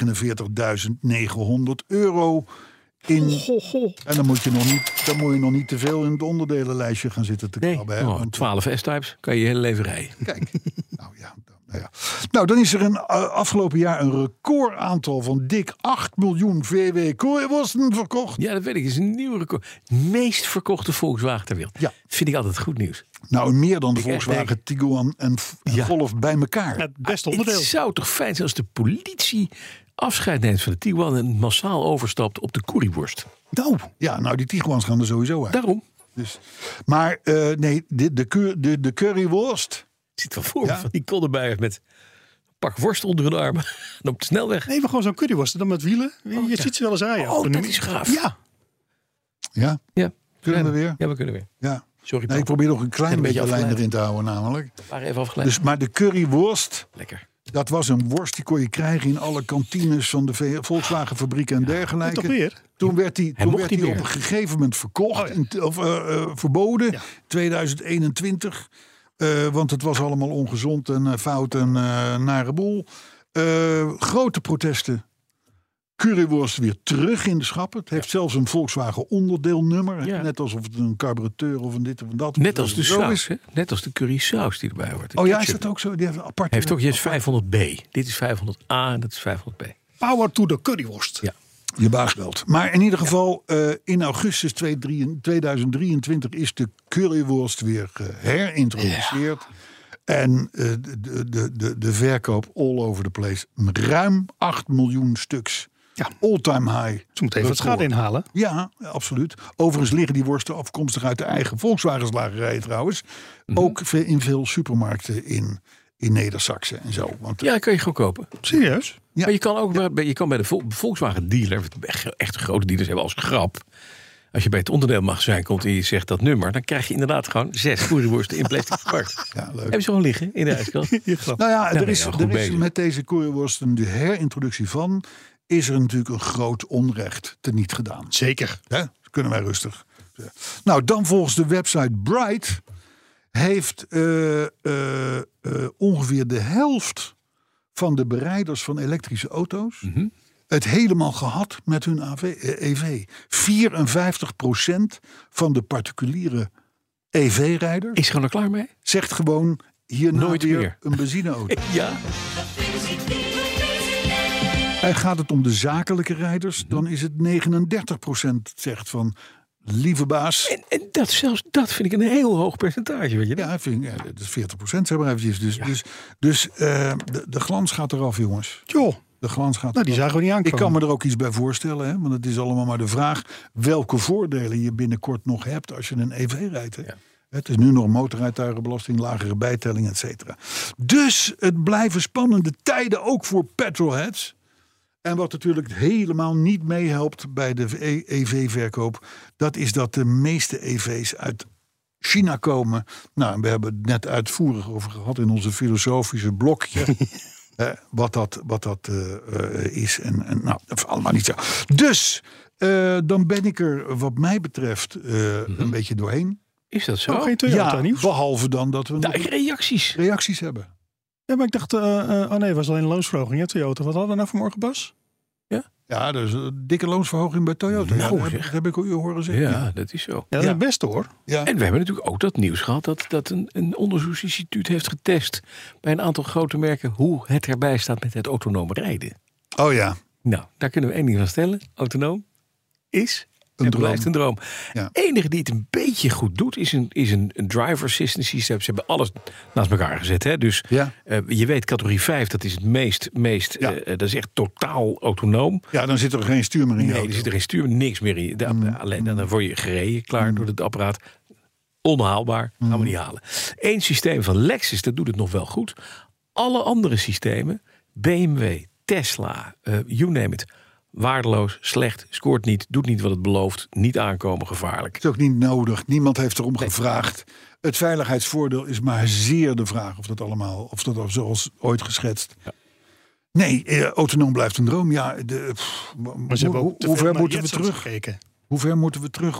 En dan moet je nog niet te veel in het onderdelenlijstje gaan zitten te krabben. Nee, 12 S-Types kan je hele leven rijden. Kijk, nou, dan is er afgelopen jaar een record aantal van dik 8 miljoen VW currywursten verkocht. Ja, dat weet ik. Het is een nieuw record. Meest verkochte Volkswagen ter wereld. Ja. Vind ik altijd goed nieuws. Nou, meer dan de Volkswagen Tiguan en Golf bij elkaar. Het beste onderdeel. Het zou toch fijn zijn als de politie afscheid neemt van de Tiguan en massaal overstapt op de currywurst. Nou. Ja, nou die Tiguans gaan er sowieso uit. Daarom. Dus, maar nee, de currywurst. Zit wel voor van die Kolderberg met een pak worst onder hun armen en op de snelweg. Nee, we gewoon zo'n curryworst dan met wielen. Je ziet ze wel eens rijden. Oh, dat is gaaf. Ja. Kunnen we weer? Ja, we kunnen weer. Ja. Sorry, ik probeer nog een klein beetje lijn erin te houden namelijk. Maar even afgeleid. Dus, maar de currywurst. Lekker. Dat was een worst die kon je krijgen in alle kantines van de Volkswagen fabrieken en dergelijke. Toch weer? Toen werd die op een gegeven moment verkocht, verboden, 2021. Want het was allemaal ongezond en fout en nare boel. Grote protesten. Currywurst weer terug in de schappen. Het heeft zelfs een Volkswagen onderdeelnummer. Ja. Net alsof het een carburateur of een dit of een dat. Net als de zo saus, hè? Net als de currysaus die erbij hoort. Oh ja, is dat ook zo? Die heeft een apart. Heeft ook je 500B. Dit is 500A en dat is 500B. Power to the currywurst. Ja. Je baas belt. Maar in ieder geval, in augustus 2023 is de currywurst weer geherintroduceerd. En de verkoop all over the place. Ruim 8 miljoen stuks. Ja. All-time high. Ze moeten even wat schade inhalen. Ja, absoluut. Overigens liggen die worsten afkomstig uit de eigen Volkswagen-slagerij trouwens. Ook in veel supermarkten in Neder-Saxen en zo. Want, Ja, kan je gewoon kopen. Serieus? Ja. Maar je kan ook je kan bij de Volkswagen dealer, echt grote dealers hebben als grap. Als je bij het onderdeelmagazijn komt en je zegt dat nummer, dan krijg je inderdaad gewoon 6 currywursten in plastic verpakt. Ja, leuk. Hebben ze gewoon liggen in de ijskast. Nou ja, er is bezig. met deze currywursten de herintroductie van, is er natuurlijk een groot onrecht teniet gedaan. Zeker. Hè? Dat kunnen wij rustig. Nou, dan volgens de website Bright heeft ongeveer de helft van de bereiders van elektrische auto's het helemaal gehad met hun EV. 54% van de particuliere EV-rijder Is gewoon er klaar mee? zegt gewoon hierna Nooit weer meer. een benzineauto. Ja. En gaat het om de zakelijke rijders, dan is het 39% zegt van lieve baas. En dat vind ik een heel hoog percentage. Weet je? Ja, dat is 40% zeg maar eventjes. Dus de glans gaat eraf, jongens. Joh, De glans gaat nou die eraf. zagen we niet aankomen. Ik kan me er ook iets bij voorstellen, hè? Want het is allemaal maar de vraag welke voordelen je binnenkort nog hebt als je een EV rijdt. Hè? Ja. Het is nu nog motorrijtuigenbelasting, lagere bijtelling, et cetera. Dus het blijven spannende tijden ook voor petrolheads. En wat natuurlijk helemaal niet meehelpt bij de EV-verkoop, dat is dat de meeste EV's uit China komen. Nou, we hebben het net uitvoerig over gehad in onze filosofische blokje. Wat dat is. En nou, dat is allemaal niet zo. Dus, dan ben ik er wat mij betreft een beetje doorheen. Is dat zo? Geen Toyota nieuws? Behalve dan dat we nog reacties hebben. Ja, maar ik dacht, het was alleen een loonsverhoging, hè, Toyota. Wat hadden we nou vanmorgen, Bas? Ja, dus een dikke loonsverhoging bij Toyota. Nou, dat heb ik u horen zeggen. Ja, dat is zo. Ja, dat is het beste hoor. Ja. En we hebben natuurlijk ook dat nieuws gehad dat een onderzoeksinstituut heeft getest bij een aantal grote merken hoe het erbij staat met het autonoom rijden. Oh ja. Nou, daar kunnen we één ding van stellen. Autonoom is en blijft een droom. Ja. Het enige die het een beetje goed doet is een driver assistance systeem. Ze hebben alles naast elkaar gezet. Hè? Dus Ja. Je weet, categorie 5, dat is het meest dat is echt totaal autonoom. Ja, dan zit er geen stuur meer in je Nee, auto. er zit er geen stuur, niks meer in. Alleen dan word je gereden, klaar door het apparaat. Onhaalbaar, gaan we niet halen. Eén systeem van Lexus, dat doet het nog wel goed. Alle andere systemen, BMW, Tesla, you name it, waardeloos, slecht, scoort niet, doet niet wat het belooft, niet aankomen, gevaarlijk. Het is ook niet nodig. Niemand heeft erom gevraagd. Het veiligheidsvoordeel is maar zeer de vraag of dat allemaal, of dat zoals ooit geschetst. Ja. Nee, autonoom blijft een droom. Ja, hoe ver moeten we terug? Hoe ver moeten we terug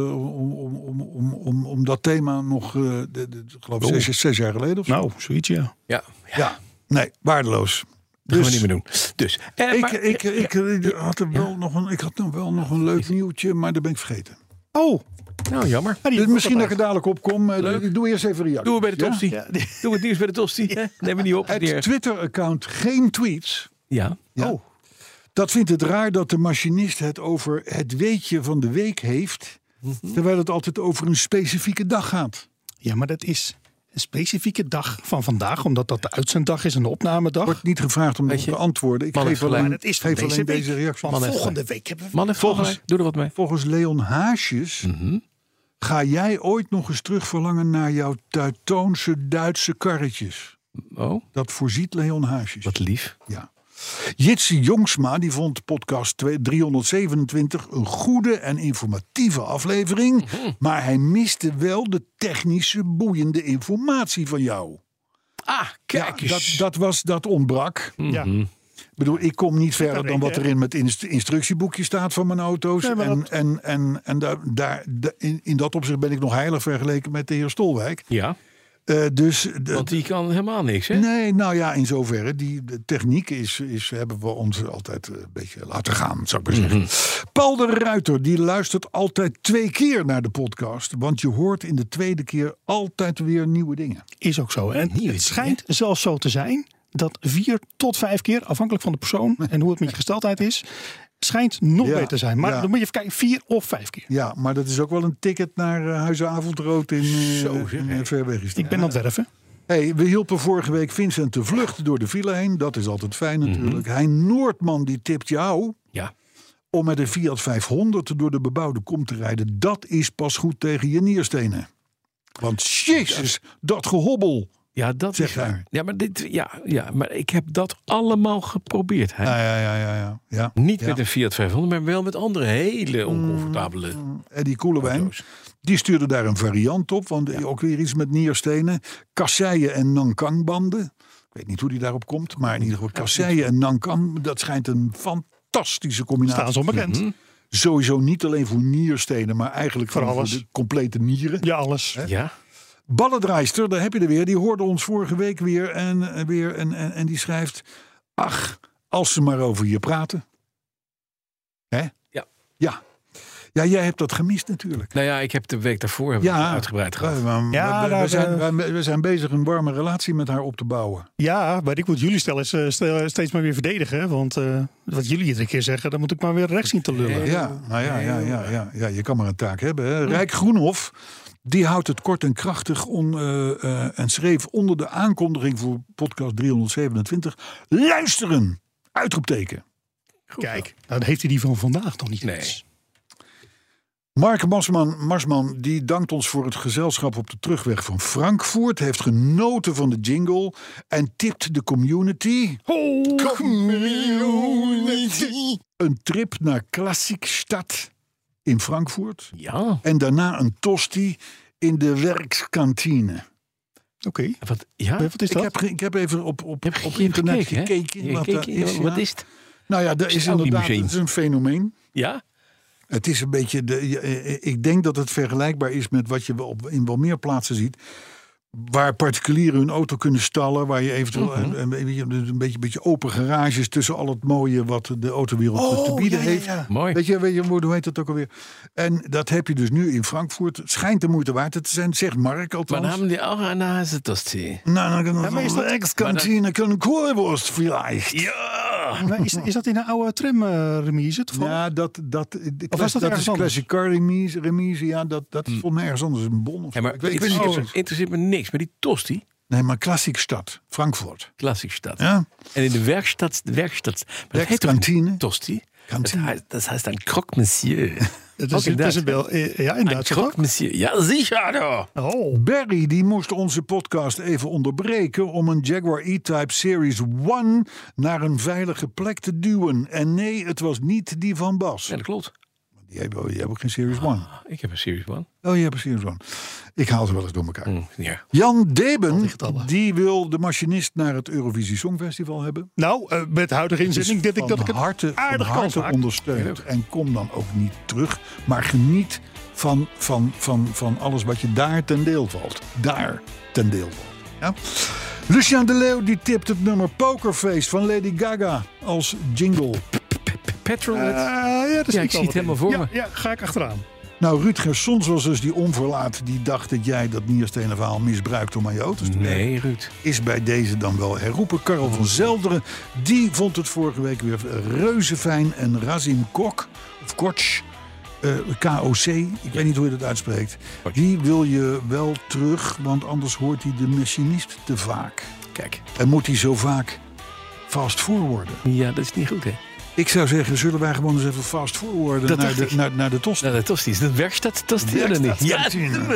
om dat thema nog, geloof ik, 6 jaar geleden of zo? Nou, zoiets ja. Ja, nee, waardeloos. Dat gaan we niet meer doen. Dus, ik had nog wel nog een leuk nieuwtje, maar dat ben ik vergeten. Oh, nou jammer. Dus misschien dat ik er dadelijk op kom. Ik doe eerst even een reactie. Doen we bij de tosti. Ja? Doe het nieuws bij de tosti. Neem me niet op. Het Twitter-account Geen Tweets. Ja. Oh. Dat vindt het raar dat de machinist het over het weetje van de week heeft. Terwijl het altijd over een specifieke dag gaat. Ja, maar dat is een specifieke dag van vandaag. Omdat dat de uitzenddag is en de opnamedag. Wordt niet gevraagd om te antwoorden. Ik geef alleen deze reactie. Van volgende week hebben we... Doe er wat mee. Volgens Leon Haasjes... Ga jij ooit nog eens terugverlangen naar jouw Teutoonse Duitse karretjes? Oh. Dat voorziet Leon Haasjes. Wat lief. Ja. Jitsi Jongsma die vond podcast 327 een goede en informatieve aflevering. Maar hij miste wel de technische boeiende informatie van jou. Ah, kijk eens. Dat ontbrak. Ja. Ik bedoel, ik kom niet verder dan wat er in het instructieboekje staat van mijn auto's. Ja, in dat opzicht ben ik nog heilig vergeleken met de heer Stolwijk. Ja. Want die kan helemaal niks, hè? Nee, nou ja, in zoverre. De techniek hebben we ons altijd een beetje laten gaan, zou ik maar zeggen. Paul de Ruiter, die luistert altijd 2 keer naar de podcast. Want je hoort in de 2e keer altijd weer nieuwe dingen. Is ook zo. En het schijnt zelfs zo te zijn dat 4 tot 5 keer, afhankelijk van de persoon en hoe het met je gesteldheid is, schijnt nog beter te zijn. Maar dan moet je even kijken, 4 of 5 keer. Ja, maar dat is ook wel een ticket naar Huizen Avondrood in Verwegistan. Ik ben aan het werven. Hey, we hielpen vorige week Vincent de vlucht door de file heen. Dat is altijd fijn natuurlijk. Hein Noordman die tipt jou om met een Fiat 500 door de bebouwde kom te rijden. Dat is pas goed tegen je nierstenen. Want jezus, dat gehobbel. Ja, dat zeg is waar. Ja, maar maar ik heb dat allemaal geprobeerd. Hè? Ja. Niet met een Fiat 500, maar wel met andere hele oncomfortabele. Eddie Koelewijn, die stuurde daar een variant op. Want ook weer iets met nierstenen. Kasseien en Nankang-banden. Ik weet niet hoe die daarop komt. Maar in ieder geval kasseien en Nankang. Dat schijnt een fantastische combinatie. Staan ze onbekend. Sowieso niet alleen voor nierstenen, maar eigenlijk voor alles. Voor de complete nieren. Ja, alles. Hè? Ja. Ballendraaister, daar heb je er weer. Die hoorde ons vorige week weer en die schrijft: ach, als ze maar over je praten. Hè? Ja. Ja, jij hebt dat gemist natuurlijk. Nou ja, ik heb de week daarvoor uitgebreid gehad. We zijn bezig een warme relatie met haar op te bouwen. Ja, maar ik moet jullie steeds maar weer verdedigen. Want wat jullie iedere keer zeggen, dan moet ik maar weer recht zien te lullen. Ja, je kan maar een taak hebben. Hè? Rijk Groenhof, die houdt het kort en krachtig en schreef onder de aankondiging voor podcast 327... luisteren! Uitroepteken. Goed, kijk, nou, dan heeft hij die van vandaag nog niet eens. Mark Marsman die dankt ons voor het gezelschap op de terugweg van Frankfurt. Heeft genoten van de jingle en tipt de community. Een trip naar Klassikstad in Frankfurt. Ja. En daarna een tosti in de werkskantine. Oké. Wat is dat? Ik heb even op internet gekeken. Wat is het? Nou ja, dat is inderdaad een fenomeen. Ja? Het is een beetje, ik denk dat het vergelijkbaar is met wat je in wel meer plaatsen ziet. Waar particulieren hun auto kunnen stallen. Waar je eventueel een beetje open garages tussen al het mooie wat de autowereld te bieden heeft. Ja. Mooi. Weet je, hoe heet dat ook alweer? En dat heb je dus nu in Frankfurt. Het schijnt de moeite waard te zijn, zegt Mark althans. Maar hebben die ook een Hasetosti? Nou, dan kan een ex-kantine, een koolworst vielleicht. Ja! Is dat in een oude tramremise? Ja, dat is Classic Car remise. Ja, dat is volgens mij ergens anders een bon. Ja, maar ik weet niet, interesseert me niks. Maar die tosti? Nee, maar Klassikstad, Frankfurt. Klassikstad. Ja. En in de werkstatt. Maar dat heet kantine. Tosti? Dat heißt een croque monsieur. Dat is een bel. Ja, inderdaad. Croque monsieur. Ja, zeker. Barry die moest onze podcast even onderbreken om een Jaguar E-Type Series 1 naar een veilige plek te duwen. En nee, het was niet die van Bas. Ja, dat klopt. Die hebben ook geen Series 1. Ik heb een Series 1. Oh, je hebt een Series 1. Ik haal ze wel eens door elkaar. Ja. Jan Deben, die wil de machinist naar het Eurovisie Songfestival hebben. Nou, met de huidige inzetting denk ik dat ik het aardig kan maken. Ondersteunt. En kom dan ook niet terug. Maar geniet van alles wat je daar ten deel valt. Ja? Lucien de Leeuw die tipt het nummer Pokerface van Lady Gaga als jingle. Petrolhead? Ik zie het helemaal voor me. Ja, ga ik achteraan. Nou, Ruud Gersons was dus die onverlaat die dacht dat jij dat nierstenen verhaal misbruikt om aan je auto's te werken. Nee, Ruud. Is bij deze dan wel herroepen. Karel van Zelderen, die vond het vorige week weer reuze fijn. En Razim Kok, of Koch, KOC, ik weet niet hoe je dat uitspreekt. Die wil je wel terug, want anders hoort hij de machinist te vaak. Kijk. En moet hij zo vaak fast forwarden. Ja, dat is niet goed, hè? Ik zou zeggen, zullen wij gewoon eens even fast forwarden naar de tosti. Naar de tosti's. De werkstatt tosti oder niet? Ja,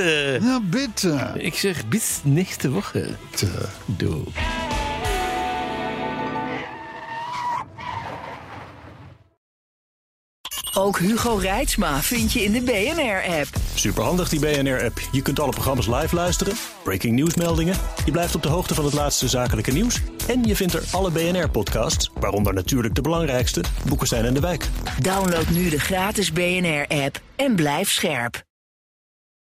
bitte. Ik zeg bis nächste Woche. Doei. Ook Hugo Reitsma vind je in de BNR-app. Superhandig die BNR-app. Je kunt alle programma's live luisteren, breaking nieuwsmeldingen. Je blijft op de hoogte van het laatste zakelijke nieuws. En je vindt er alle BNR-podcasts, waaronder natuurlijk de belangrijkste, Boekenstein en de Wijk. Download nu de gratis BNR-app en blijf scherp.